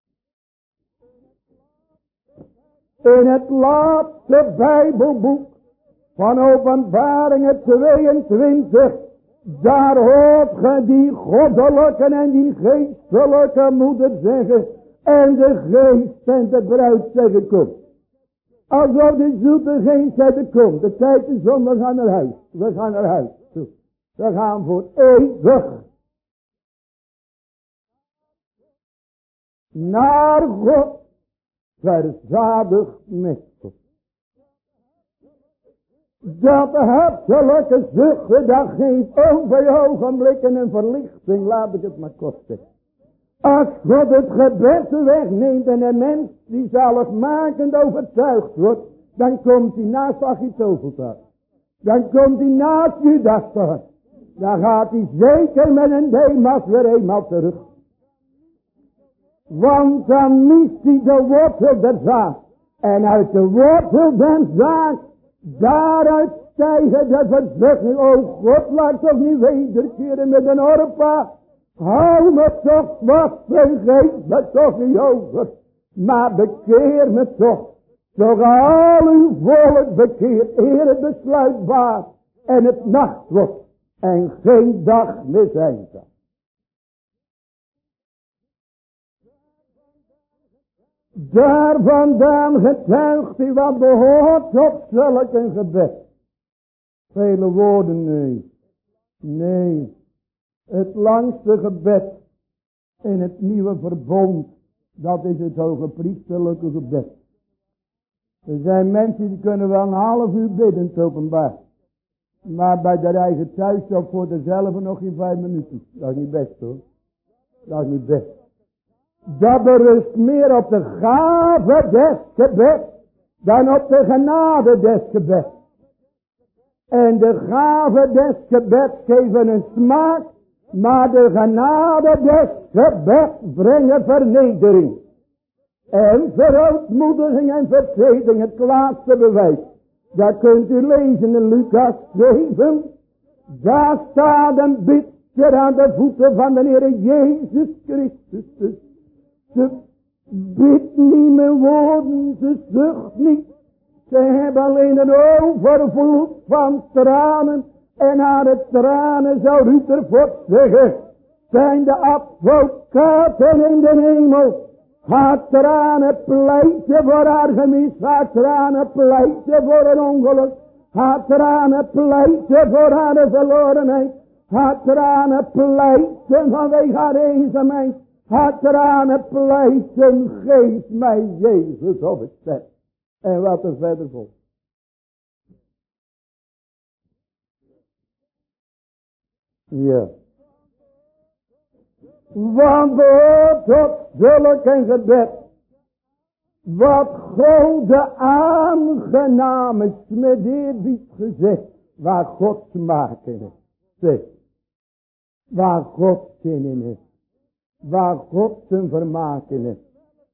in het laatste Bijbelboek van Openbaringen tweeëntwintig. Daar hoort ge die goddelijke en die geestelijke moeder zeggen. En de geest en de bruid zeggen kom. Alsof de zoete geest zeggen kom. De tijd is om, we gaan naar huis. We gaan naar huis. We gaan voor eeuwig. Naar God. Verzadigd met God. Dat de hartelijke zucht, dat geeft ook bij ogenblikken een verlichting, laat ik het maar kosten. Als God het gebed wegneemt en een mens die zaligmakend overtuigd wordt, dan komt hij naast Achitofel. Dan komt hij naast Judas. Dan gaat hij zeker met een Demas weer eenmaal terug. Want dan mist hij de wortel der zaak. En uit de wortel der zaak, daaruit stijgen de verzuchting. O God, laat toch niet wederkeren met een orpa. Hou me toch vast en geef me toch niet over. Maar bekeer me toch. Toch al uw volk bekeert, eer het besluitbaar. En het nacht wordt. En geen dag meer zijn zal. Daar vandaan getuigt hij wat behoort tot zulk een gebed. Vele woorden, nee. Nee. Het langste gebed in het nieuwe verbond, dat is het hoge priesterlijke gebed. Er zijn mensen die kunnen wel een half uur bidden, het openbaar. Maar bij de eigen thuis of voor dezelfde nog in vijf minuten. Dat is niet best hoor. Dat is niet best. Dat berust meer op de gave des gebeds dan op de genade des gebeds. En de gave des gebeds geven een smaak, maar de genade des gebeds brengen vernedering. En verootmoediging en vertreding, het laatste bewijs. Dat kunt u lezen in Lucas zeven. Daar staat een bidster aan de voeten van de Heer Jezus Christus. Ze bidt niet met woorden, ze zucht niet. Ze hebben alleen een overvloed van tranen. En aan de tranen zou Rutherford zeggen, zijn de advocaten in de hemel. Haar tranen pleiten voor haar gemis. Haar tranen pleiten voor een ongeluk. Haar tranen pleiten voor haar verlorenheid. Haar tranen pleiten vanwege haar eenzaamheid. Haar tranen pleiten, geef mij Jezus of ik sterf. En wat er verder volgt. Ja. Want behoort tot zulk een gebed. Wat God de aangenaam is, met eerbied gezegd, waar God smaak in heeft. Zeg, waar God zin in heeft. Waar God zijn vermaak in heeft.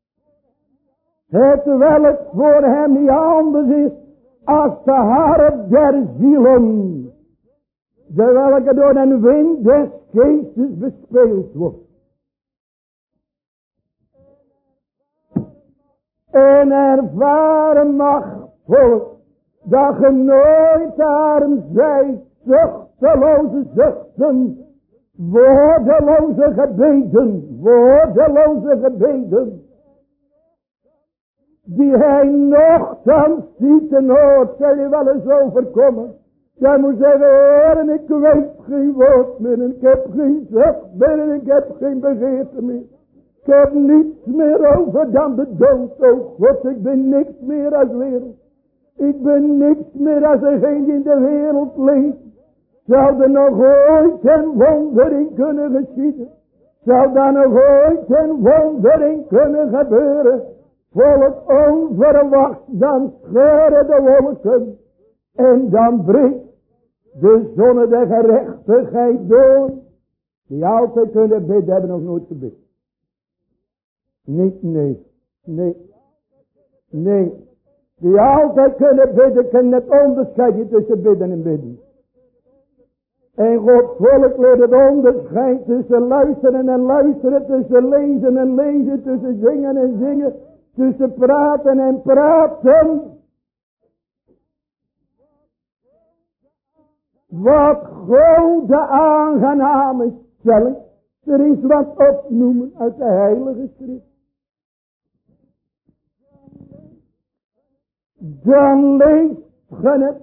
Het welk voor hem niet anders is, als de harp der zielen. De welke door een wind des geestes bespeeld wordt. En ervaren mag volk, dat ge nooit arm zijt, zuchteloze zuchten, woordeloze gebeden, woordeloze gebeden, die hij nogthans ziet en hoort, zal je wel eens overkomen. Jij moet zeggen, Heer, ik weet geen woord meer, en ik heb geen zucht meer, en ik heb geen begeerte meer. Ik heb niets meer over dan de dood, o God, ik ben niks meer als wereld. Ik ben niks meer als degene die in de wereld leeft. Zou er nog ooit een wondering kunnen geschieden? Zou daar nog ooit een wondering kunnen gebeuren? Volk onverwacht, dan scheuren de wolken. En dan breekt de zonne der gerechtigheid door. Die altijd kunnen bidden, hebben nog nooit gebid. Niet, nee, nee, nee. Die altijd kunnen bidden, kunnen het onderscheid tussen bidden en bidden. En Gods volk leert het onderscheid tussen luisteren en luisteren, tussen lezen en lezen, tussen zingen en zingen, tussen praten en praten. Wat God de aangename stelling. Er is wat opnoemen uit de Heilige Schrift. Dan leest ge het.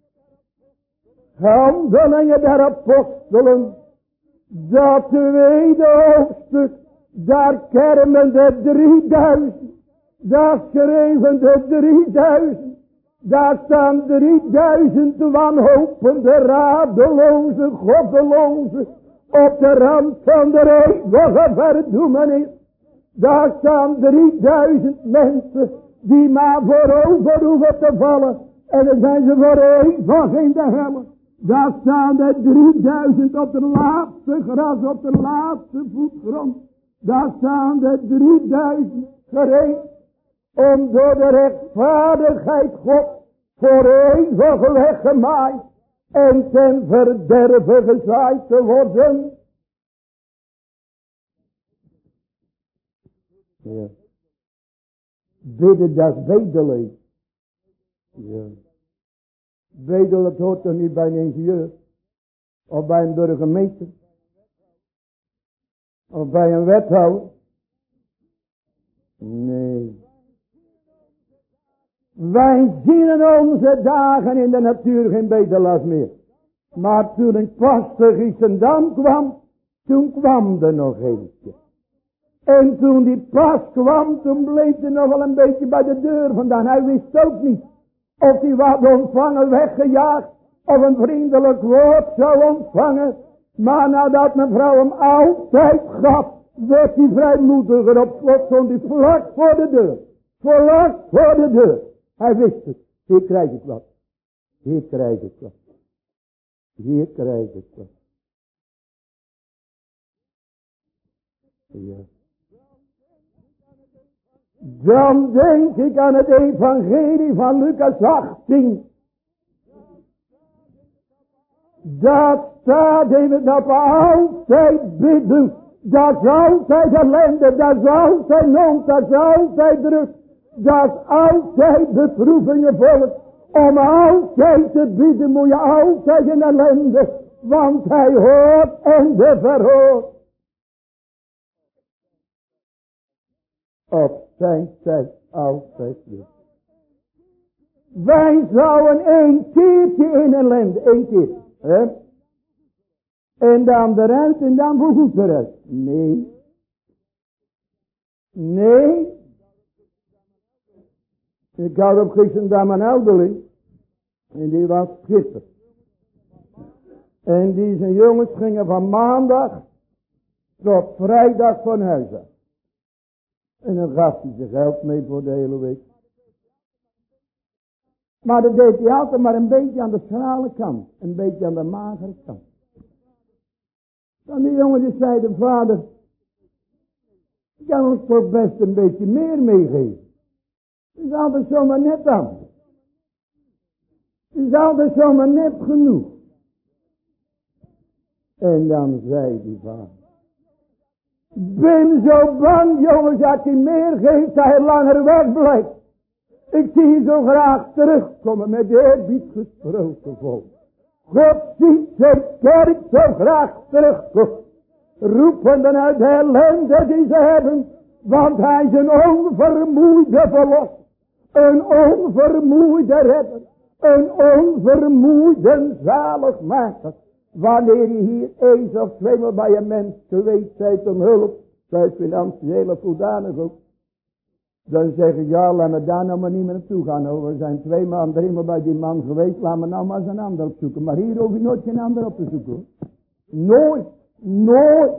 Handelingen der apostelen. Dat tweede hoofdstuk. Daar kermen de drieduizend. Daar schreven de drieduizend. Daar staan drieduizend wanhopende, radeloze, goddeloze. Op de rand van de eeuwige verdoemenis. Daar staan drieduizend mensen. Die maar voorover hoeven te vallen. En dan zijn ze voor eeuwig in de hel. Daar staan de drieduizend op de laatste gras, op de laatste voetgrond. Daar staan de drieduizend gereed. Om door de rechtvaardigheid God voor eeuwig weggemaaid. En ten verderve gezaaid te worden. Ja. Bidden, dat is bedelen. Ja. Bedelen, dat hoort toch niet bij een ingenieur. Of bij een burgemeester. Of bij een wethouder. Nee. Wij zien in onze dagen in de natuur geen bedelaars meer. Maar toen een pastor Giessendam kwam, toen kwam er nog eentje. En toen die pas kwam, toen bleef hij nog wel een beetje bij de deur vandaan. Hij wist ook niet of hij wat ontvangen, weggejaagd, of een vriendelijk woord zou ontvangen. Maar nadat mevrouw hem altijd gaf, werd hij vrijmoediger. Op slot stond hij vlak voor de deur. Vlak voor de deur. Hij wist het. Hier krijg ik wat. Hier krijg ik wat. Hier krijg ik wat. Ja. Dan denk ik aan het evangelie van Lucas achttien. Dat staat in het dat we altijd bidden. Dat is altijd ellende, dat is altijd nood, dat is altijd druk. Dat is altijd beproevingen volk. Om altijd te bidden moet je altijd in ellende. Want hij hoort en de verhoort. Op zijn tijd altijd weer. Wij zouden een keertje in ellende, één keer. Hè? En dan eruit en dan voor goed eruit. Nee. Nee. Ik had op Christendam een ouderling. En die was schipper. En die zijn jongens gingen van maandag tot vrijdag van huis uit. En dan gaf hij zijn geld mee voor de hele week. Maar dat deed hij altijd maar een beetje aan de schrale kant. Een beetje aan de magere kant. Dan die jongen die zei de vader. Je kan ons toch best een beetje meer meegeven. Het is altijd zomaar net aan. Het is altijd zomaar net genoeg. En dan zei die vader. Ben zo bang jongens dat hij meer geeft dat hij langer weg blijft. Ik zie je zo graag terugkomen met de eerbied gesproken volk. God ziet zijn kerk zo graag terugkomen. Roependen uit de ellende die ze hebben. Want hij is een onvermoeide verlosser. Een onvermoeide redder. Een onvermoeide zaligmaker. Wanneer je hier eens of tweemaal bij een mens geweest bent om hulp. Zij financiële voeldanig ook. Dan zeg ik, ja, laat me daar nou maar niet meer naartoe gaan. Hoor. We zijn twee maanden, driemaal bij die man geweest. Laat me nou maar eens een ander opzoeken. Maar hier hoef je nooit geen ander op te zoeken. Hoor. Nooit, nooit.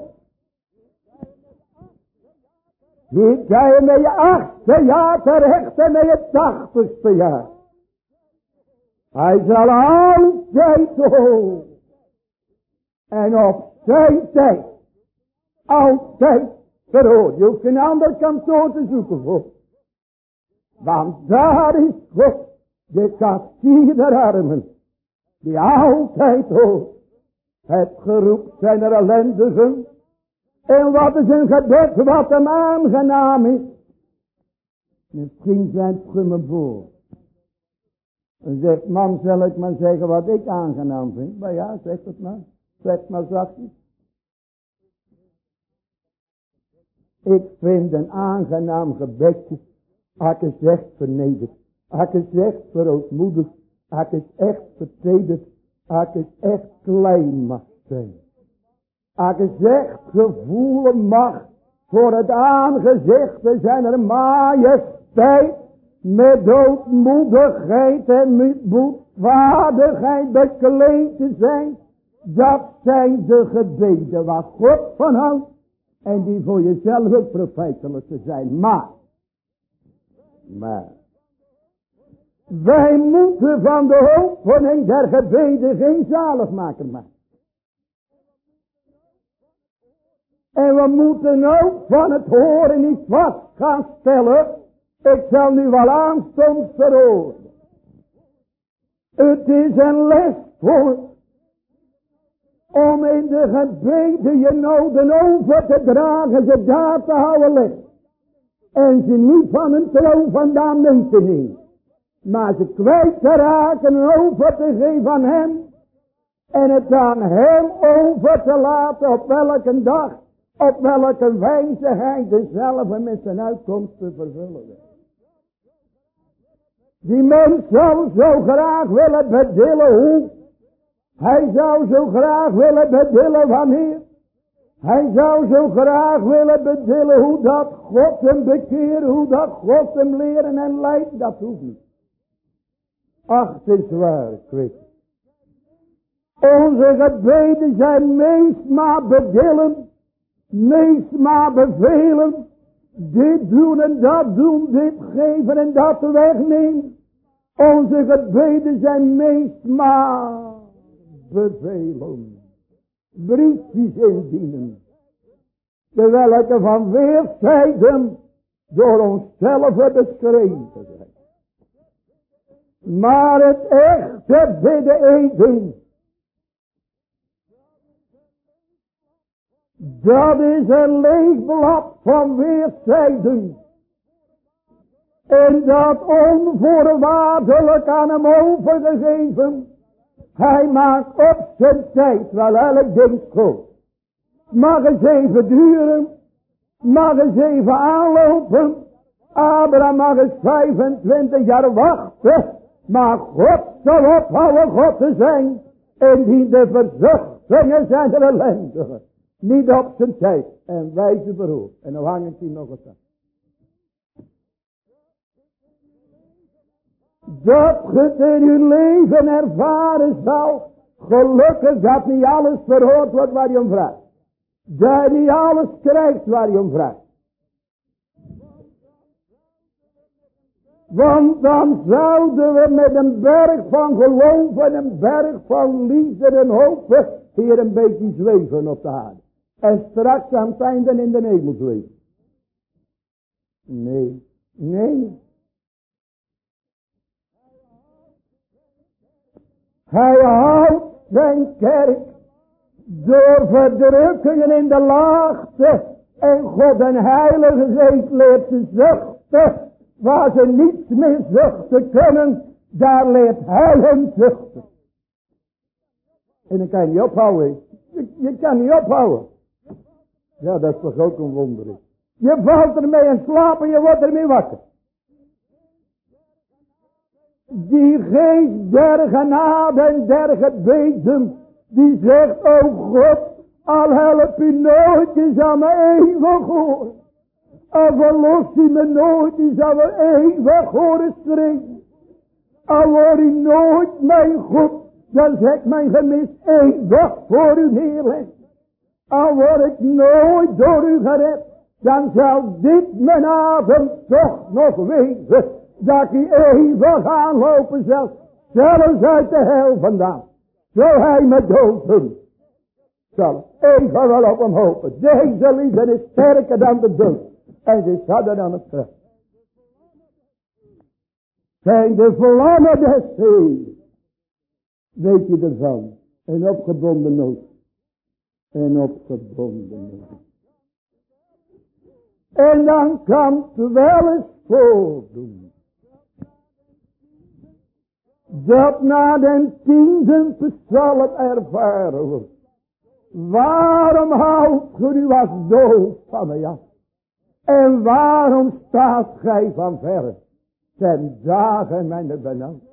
Hier ga je met je achtste jaar terecht en met je tachtigste jaar. Hij zal altijd hoog. En op zijn tijd. Altijd verhoord. Je hoeft geen ander kantoor te zoeken voor. Want daar is God. De kastie der armen. Die altijd hoort. Het geroep zijn er ellendigen. En wat is een gebed wat hem aangenaam is. Misschien zijn het schummen voor. En zegt man, zal ik maar zeggen wat ik aangenaam vind. Maar ja, zeg het maar. Zeg maar zachtjes. Ik vind een aangenaam gebedje. Als ik het echt vernederd. Als ik het echt verootmoedigd. Als ik het echt vertederd. Als ik het echt klein mag zijn. Als ik het echt gevoelen mag. Voor het aangezicht zijn er majesteit. Met doodmoedigheid en met boetvaardigheid bekleed te zijn. Dat zijn de gebeden waar God van houdt. En die voor jezelf ook profijtelijk te zijn. Maar. Maar. Wij moeten van de oefening der gebeden geen zaligmaker maken. En we moeten ook van het horen iets vast gaan stellen. Ik zal nu wel aanstonds veroordelen. Het is een les voor. Om in de gebeden je noden over te dragen. Ze daar te houden liggen. En ze niet van een troon vandaan mee te nemen. Maar ze kwijt te raken en over te geven aan hem. En het aan hem over te laten op welke dag. Op welke wijze hij dezelfde met zijn uitkomst te vervullen wil. Die mens zou zo graag willen bedillen hoe. Hij zou zo graag willen bedillen wanneer. Hij zou zo graag willen bedillen hoe dat God hem bekeert. Hoe dat God hem leren en leidt. Dat hoeft niet. Ach, het is waar, ik weet het. Onze gebeden zijn meest maar bedillen. Meest maar bevelen. Dit doen en dat doen. Dit geven en dat wegnemen. Onze gebeden zijn meest maar bevelen. Briefjes indienen. Terwijl ik er van weerszijden door onszelf beschreven zijn. Maar het echte bidden eten. Dat is een leeg blad van weerszijden. En dat onvoorwaardelijk aan hem overgegeven. Hij maakt op zijn tijd wel elk ding schoon. Mag eens even duren. Mag eens even aanlopen. Abraham mag eens vijfentwintig jaar wachten. Maar God zal ophouden God te zijn. En die de verzuchtingen zijn de ellendigen. Niet op zijn tijd. En wijze beroep. En dan hangt hij nog eens aan. Dat je in uw leven ervaren zal. Gelukkig dat niet alles verhoord wordt waar je om vraagt. Dat je niet alles krijgt waar je om vraagt. Want dan zouden we met een berg van geloof en een berg van liefde en hoop hier een beetje zweven op de aarde. En straks aan het einde in de hemel zweven. Nee, nee. Hij houdt zijn kerk door verdrukkingen in de laagte. En God en Heilige Geest leert ze zuchten. Waar ze niets meer zuchten kunnen, daar leert hij hem zuchten. En dan kan je niet ophouden. Je, je kan niet ophouden. Ja, dat is toch ook een wonder. Je valt ermee in slaap en je wordt ermee wakker. Die geest der genade en der gebeden, die zegt, oh God, al help u nooit, je zal me eeuwig horen. Al verlost u me nooit, je zal me eeuwig horen spreken. Al word u nooit mijn God, dan zet mijn gemis eeuwig voor u neerleggen. Al word ik nooit door u gered, dan zal dit mijn adem toch nog wezen. Dat ik eeuwig aanlopen zal, zelfs uit de hel vandaan. Zo hij me doden zal even wel op hem hopen. Deze liefde is sterker dan de dood. En ze hadden dan het graf. Zijn de vlammen des hemels. Weet je ervan. En opgebonden nood. En opgebonden nood. En dan kan het wel eens voordoen. Dat na den tienden psalm ervaren wordt. Waarom houdt ge u als doof van mij af? En waarom staat gij van verre? Ten dagen mijn benauwdheid.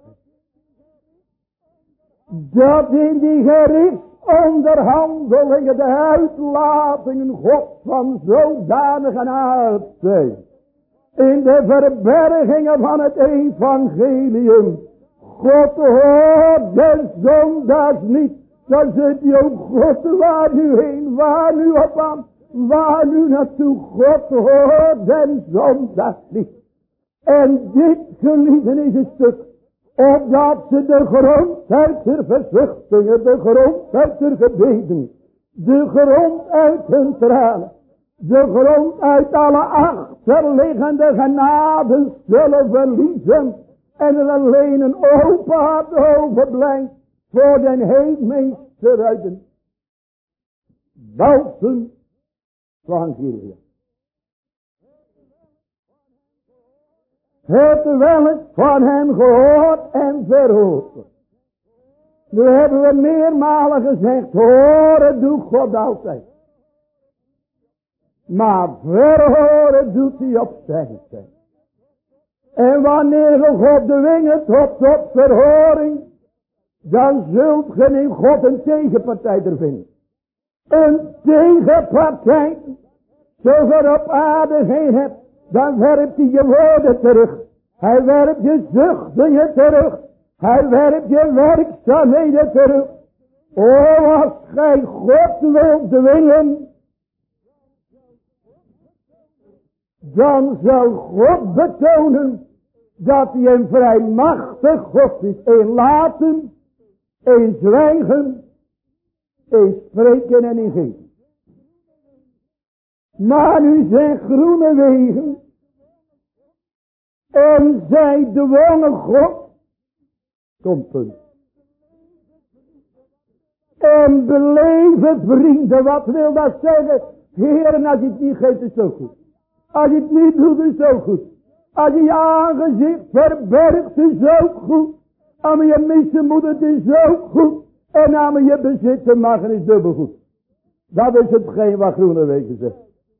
Dat in die gerichtsonderhandelingen de uitlatingen God van zodanige aard zijn. In de verbergingen van het evangelium. God hoort de zondaars niet. Dan zit je ook God waar nu heen, waar nu op aan, waar nu naartoe. God hoort de zondaars niet. En dit geliefden is een stuk. Opdat ze de grond uit hun verzuchtingen, de grond uit hun gebeden, de grond uit hun tranen, de grond uit alle achterliggende genaden zullen verliezen. En er alleen een open hart overblijft voor den heelmeester uit de buiten van Gilead. Het wel eens van hem gehoord en verhoord. Nu hebben we meermalen gezegd, horen doet God altijd. Maar verhoren doet hij op zijn tijd. En wanneer we God dwingen tot, tot verhoring, dan zult ge in God een tegenpartij er vinden. Een tegenpartij, zo je op aarde geen hebt, dan werpt hij je woorden terug. Hij werpt je zuchtingen terug. Hij werpt je werkzaamheden terug. O, als gij God wilt dwingen, dan zal God betonen dat hij een vrij machtig God is. In laten, in zwijgen, in spreken en in geven. Maar nu zijn groene wegen en zij dwongen God. Komt punt. En beleven vrienden, wat wil dat zeggen? Heeren, als je het niet geeft, is het zo goed. Als je het niet doet, is het zo goed. Als je je aangezicht verbergt, is het ook goed. Als je missen moet, het is ook goed. En als je bezitten mag, is dubbel goed. Dat is hetgeen wat Groenewegen zegt.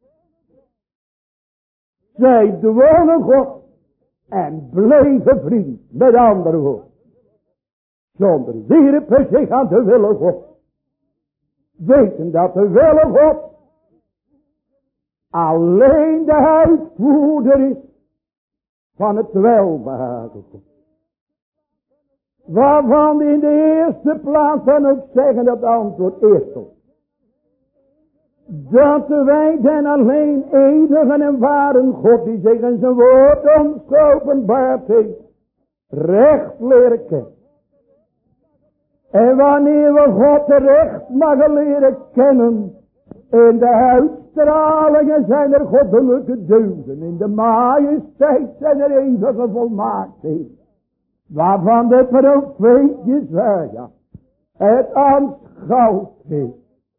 Zij dwongen God en bleven vriend. Met andere woorden. Zonder wierpen zich aan de wille God. Weten dat de wille God alleen de uitvoerder is van het welbehagen God. Waarvan in de eerste plaats dan ook zeggen dat antwoord eerst op. Dat wij dan alleen enige en ware God die zich in zijn woord ons geopenbaard heeft, recht leren kennen. En wanneer we God recht mag leren kennen, in de uitstralingen zijn er goddelijke deugden, in de majesteit zijn er eeuwige volmaaktheden, waarvan de profeet Jesaja het aanschouwd heeft.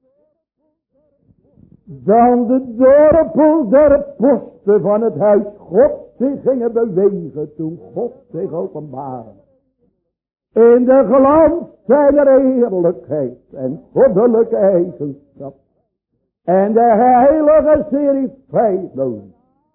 Dan de dorpels der posten van het huis God zich gingen bewegen toen God zich openbaarde. In de glans zijner heerlijkheid en goddelijke eigenschap. En de heilige serifijnen.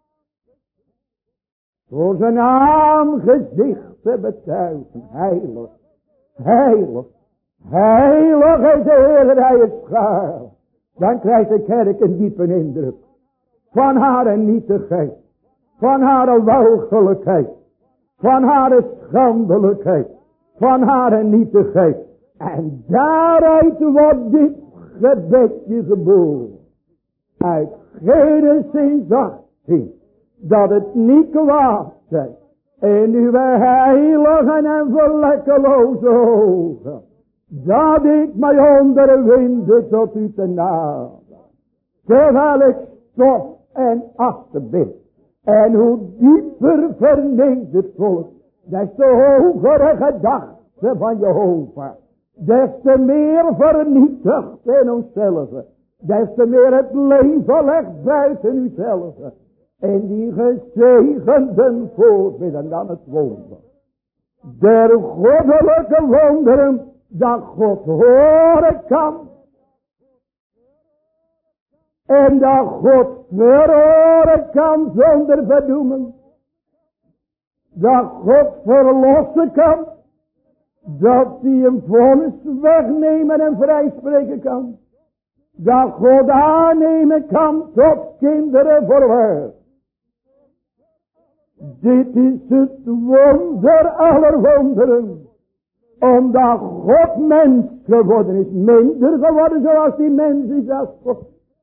Voor zijn aangezicht te betuigen. Heilig, heilig, heilig is de Heer, hij is schaar. Dan krijgt de kerk een diepe indruk. Van haar nietigheid. Van haar walgelijkheid. Van haar schandelijkheid. Van haar nietigheid. En daaruit wordt dit gebedje geboren. Uit Genesis achttien. Dat het niet kwaad zij. In uw heilige en vlekkeloze ogen. Dat ik mij onderwinde tot u te naden. Terwijl ik stof en achterbid. En hoe dieper vernederd volk. Des te hogere gedachten van Jehovah. Des te meer vernietigt in onszelf. Des te meer het leven legt buiten uzelf. En die gezegenden voorbidden dan het wonder. Der goddelijke wonderen. Dat God horen kan. En dat God verhoren kan zonder verdoemen. Dat God verlossen kan. Dat hij een vonnis wegnemen en vrijspreken kan. Dat God aannemen kan tot kinderen voorwaar. Dit is het wonder aller wonderen. Omdat God mens geworden is. Minder geworden zoals die mens is als God.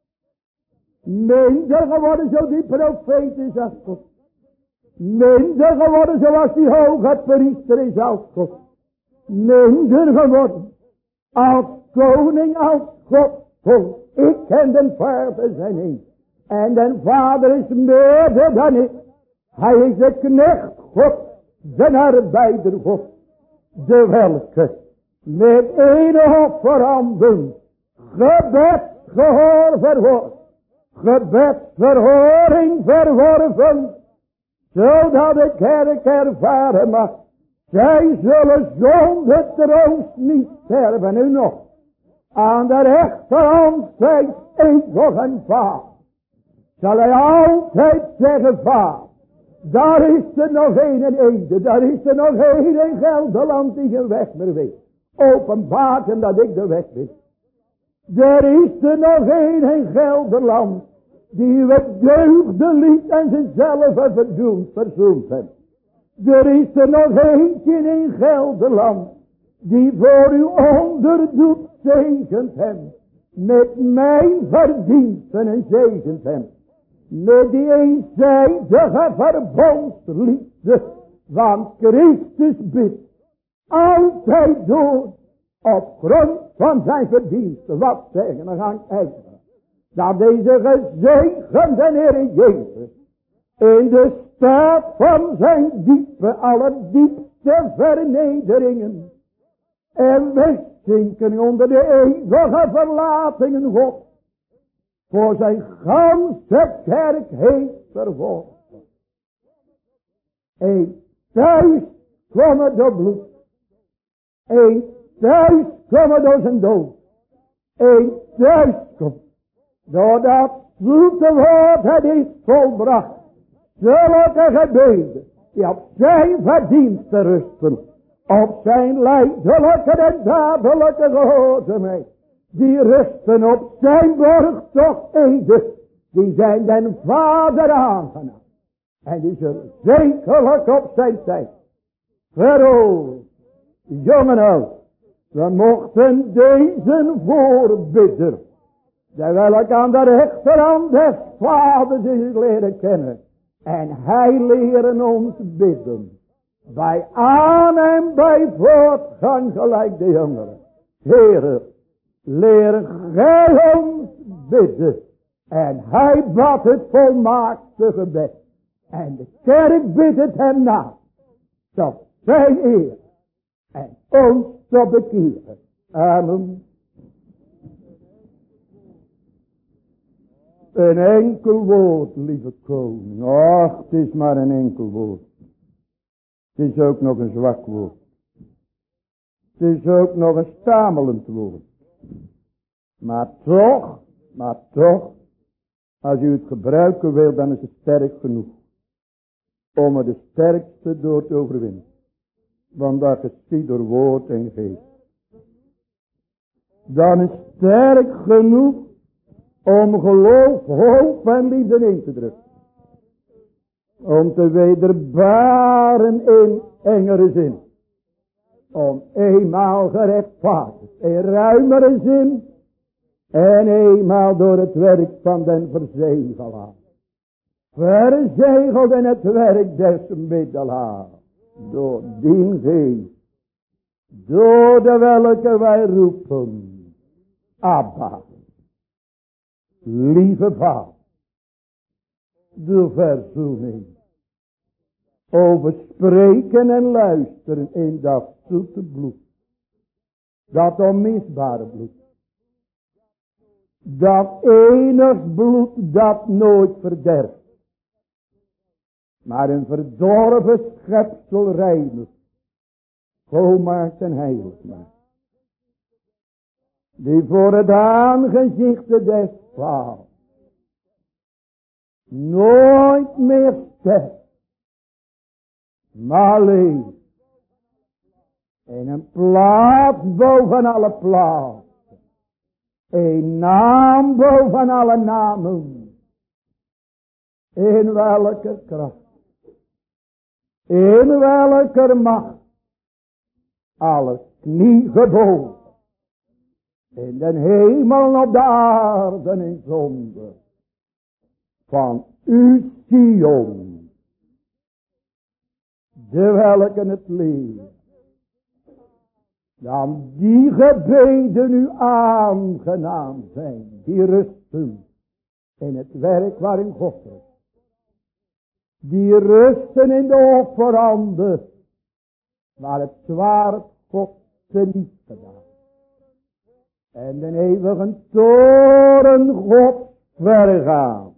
Minder geworden zoals die profeet is als God. Minder geworden zoals die hoge priester is als God. Minder geworden als koning als God. God. Ik en de Vader zijn één. En de Vader is meer dan ik. Hij is de knecht God. De arbeider God. De welke met enige offeranden gebed gehoor verhoord. Gebed verhoring verworven. Zodat de kerk ervaren mag. Zij zullen zonder troost niet sterven. Nu nog. Aan de rechterhand zijt eeuwig een Vader. Zal hij altijd zeggen Vader. Daar is er nog een in Ede. Daar is er nog een in Gelderland die geen weg meer weet. Openbaart hem dat ik de weg weet. Er is er nog een in Gelderland. Die het deugde liet en zichzelf verdoemd, verzoend heeft. Er is er nog eentje in Gelderland. Die voor u onderdoet zegent hem. Met mijn verdiensten en zegent hem. Met die eenzijdige verbondsliefde van Christus bidt. Altijd door op grond van zijn verdiensten. Wat zeggen, dan ga ik uit. Dat deze gezegende Heer Jezus in de staat van zijn diepe, allerdiepste vernederingen en zinken onder de eeuwige verlatingen God voor zijn ganse kerk heeft verworven. Eén thuis komen door bloed. Eén thuis komen door zijn dood. Eén thuis komt door dat zoete woord het is volbracht. Zulke gebeden die op zijn verdiensten rusten. Op zijn lijdelijke en dadelijke gehoorzaamheid. Die rusten op zijn borgtocht ede. Die zijn den Vader aangenaam. En die zullen zekerlijk op zijn tijd verhoren. Jongen oud. We mochten deze voorbidder. Terwijl ik aan de rechterhand des Vaders is leren kennen. En hij leren ons bidden. Bij aan en bij voortgang gelijk de jongeren. Heere, leer gij ons bidden. En hij bad het volmaakte gebed. En de kerk bidt het hem na. Tot zijn eer. En ons tot bekeren. Amen. Een enkel woord, lieve koning. Och, het is maar een enkel woord. Het is ook nog een zwak woord. Het is ook nog een stamelend woord. Maar toch, maar toch, als u het gebruiken wil, dan is het sterk genoeg. Om er de sterkste door te overwinnen. Want dat geschiet door woord en geest. Dan is sterk genoeg om geloof, hoop en liefde in te drukken. Om te wederbaren in engere zin. Om eenmaal gerechtvaardigd in ruimere zin. En eenmaal door het werk van den verzegelaar. Verzegeld in het werk des middelaars. Door die geest. Door de welke wij roepen. Abba. Lieve Vader. De verzoening. Over spreken en luisteren in dat zoete bloed. Dat onmisbare bloed. Dat enig bloed dat nooit verderft. Maar een verdorven schepsel reinigt. Schoonmaakt en heilig maakt. Die voor het aangezicht des Vaders nooit meer sterft. Maar leeft. In een plaats boven alle plaatsen. Een naam boven alle namen. In welke kracht. In welke macht. Alles knie gebogen. In den hemel en op de aarde in zonde. Van u Sion. De welke het leven. Dan die gebeden u aangenaam zijn. Die rusten in het werk waarin God is. Die rusten in de offeranden. Waar het zwaard God te niet gedaan. En de eeuwige toren God vergaan.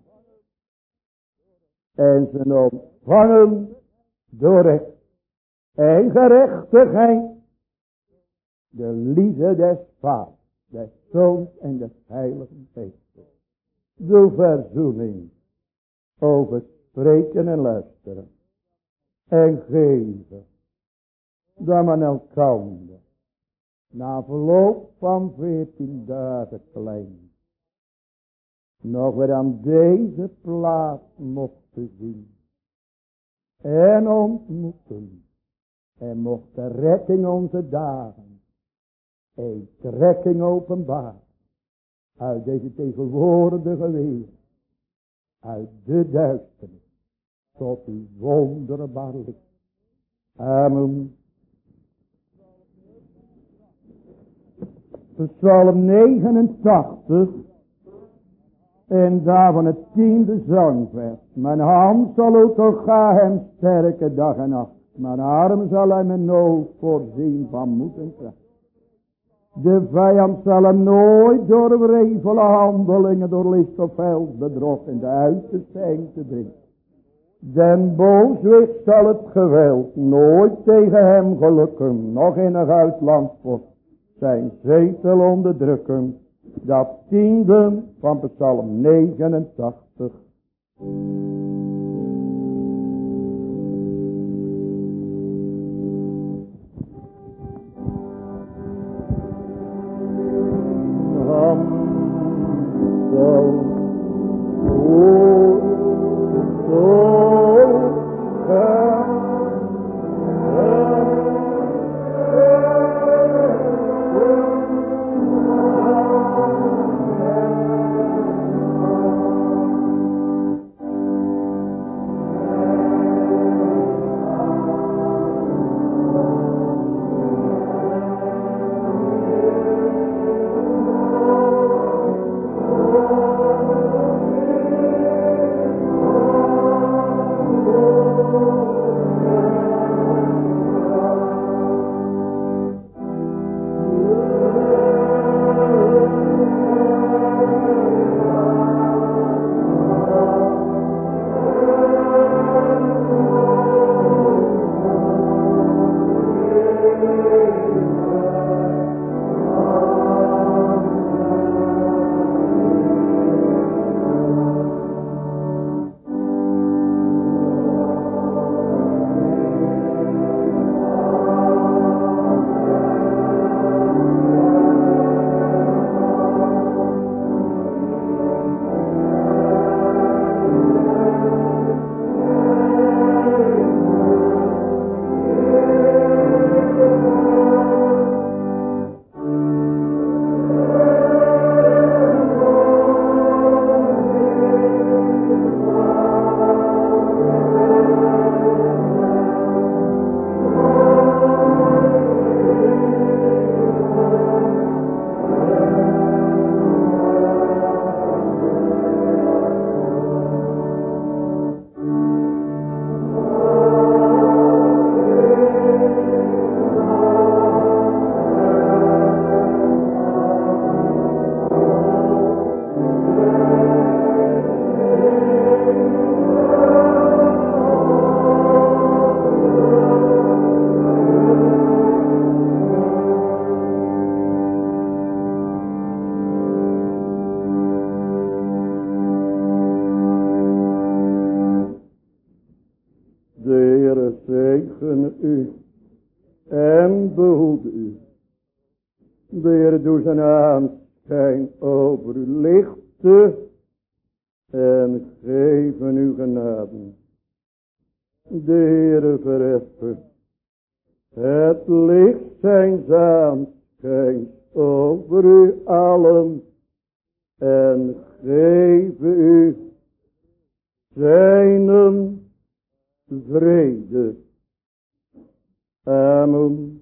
En ze ontvangen door recht en gerechtigheid. De liefde des Vaders, des Zoons en des Heiligen Geestes. De verzoening over spreken en luisteren. En geven. Dat men elkander na verloop van veertien dagen klein nog weer aan deze plaats mochten zien. En ontmoeten. En mocht de rekking onze dagen. Een trekking openbaar. Uit deze tegenwoordige wereld. Uit de duisternis. Tot uw wonderbaar licht. Amen. Psalm negenentachtig. En daarvan het tiende zangvers. Mijn hand zal ook al gaan hem sterke dag en nacht. Mijn arm zal hij mijn nood voorzien van moed en kracht. De vijand zal hem nooit door wrevele handelingen, door list of veldbedrog in de uiterste zijn te dringen. Den booswicht zal het geweld nooit tegen hem gelukken, nog in een uitland voor zijn zetel onderdrukken. Dat tiende van Psalm negenentachtig. Doe zijn aanschijn over uw lichten en geven uw genade. De Heere verheffen het licht zijn aanschijn over u allen en geven u zijn vrede. Amen.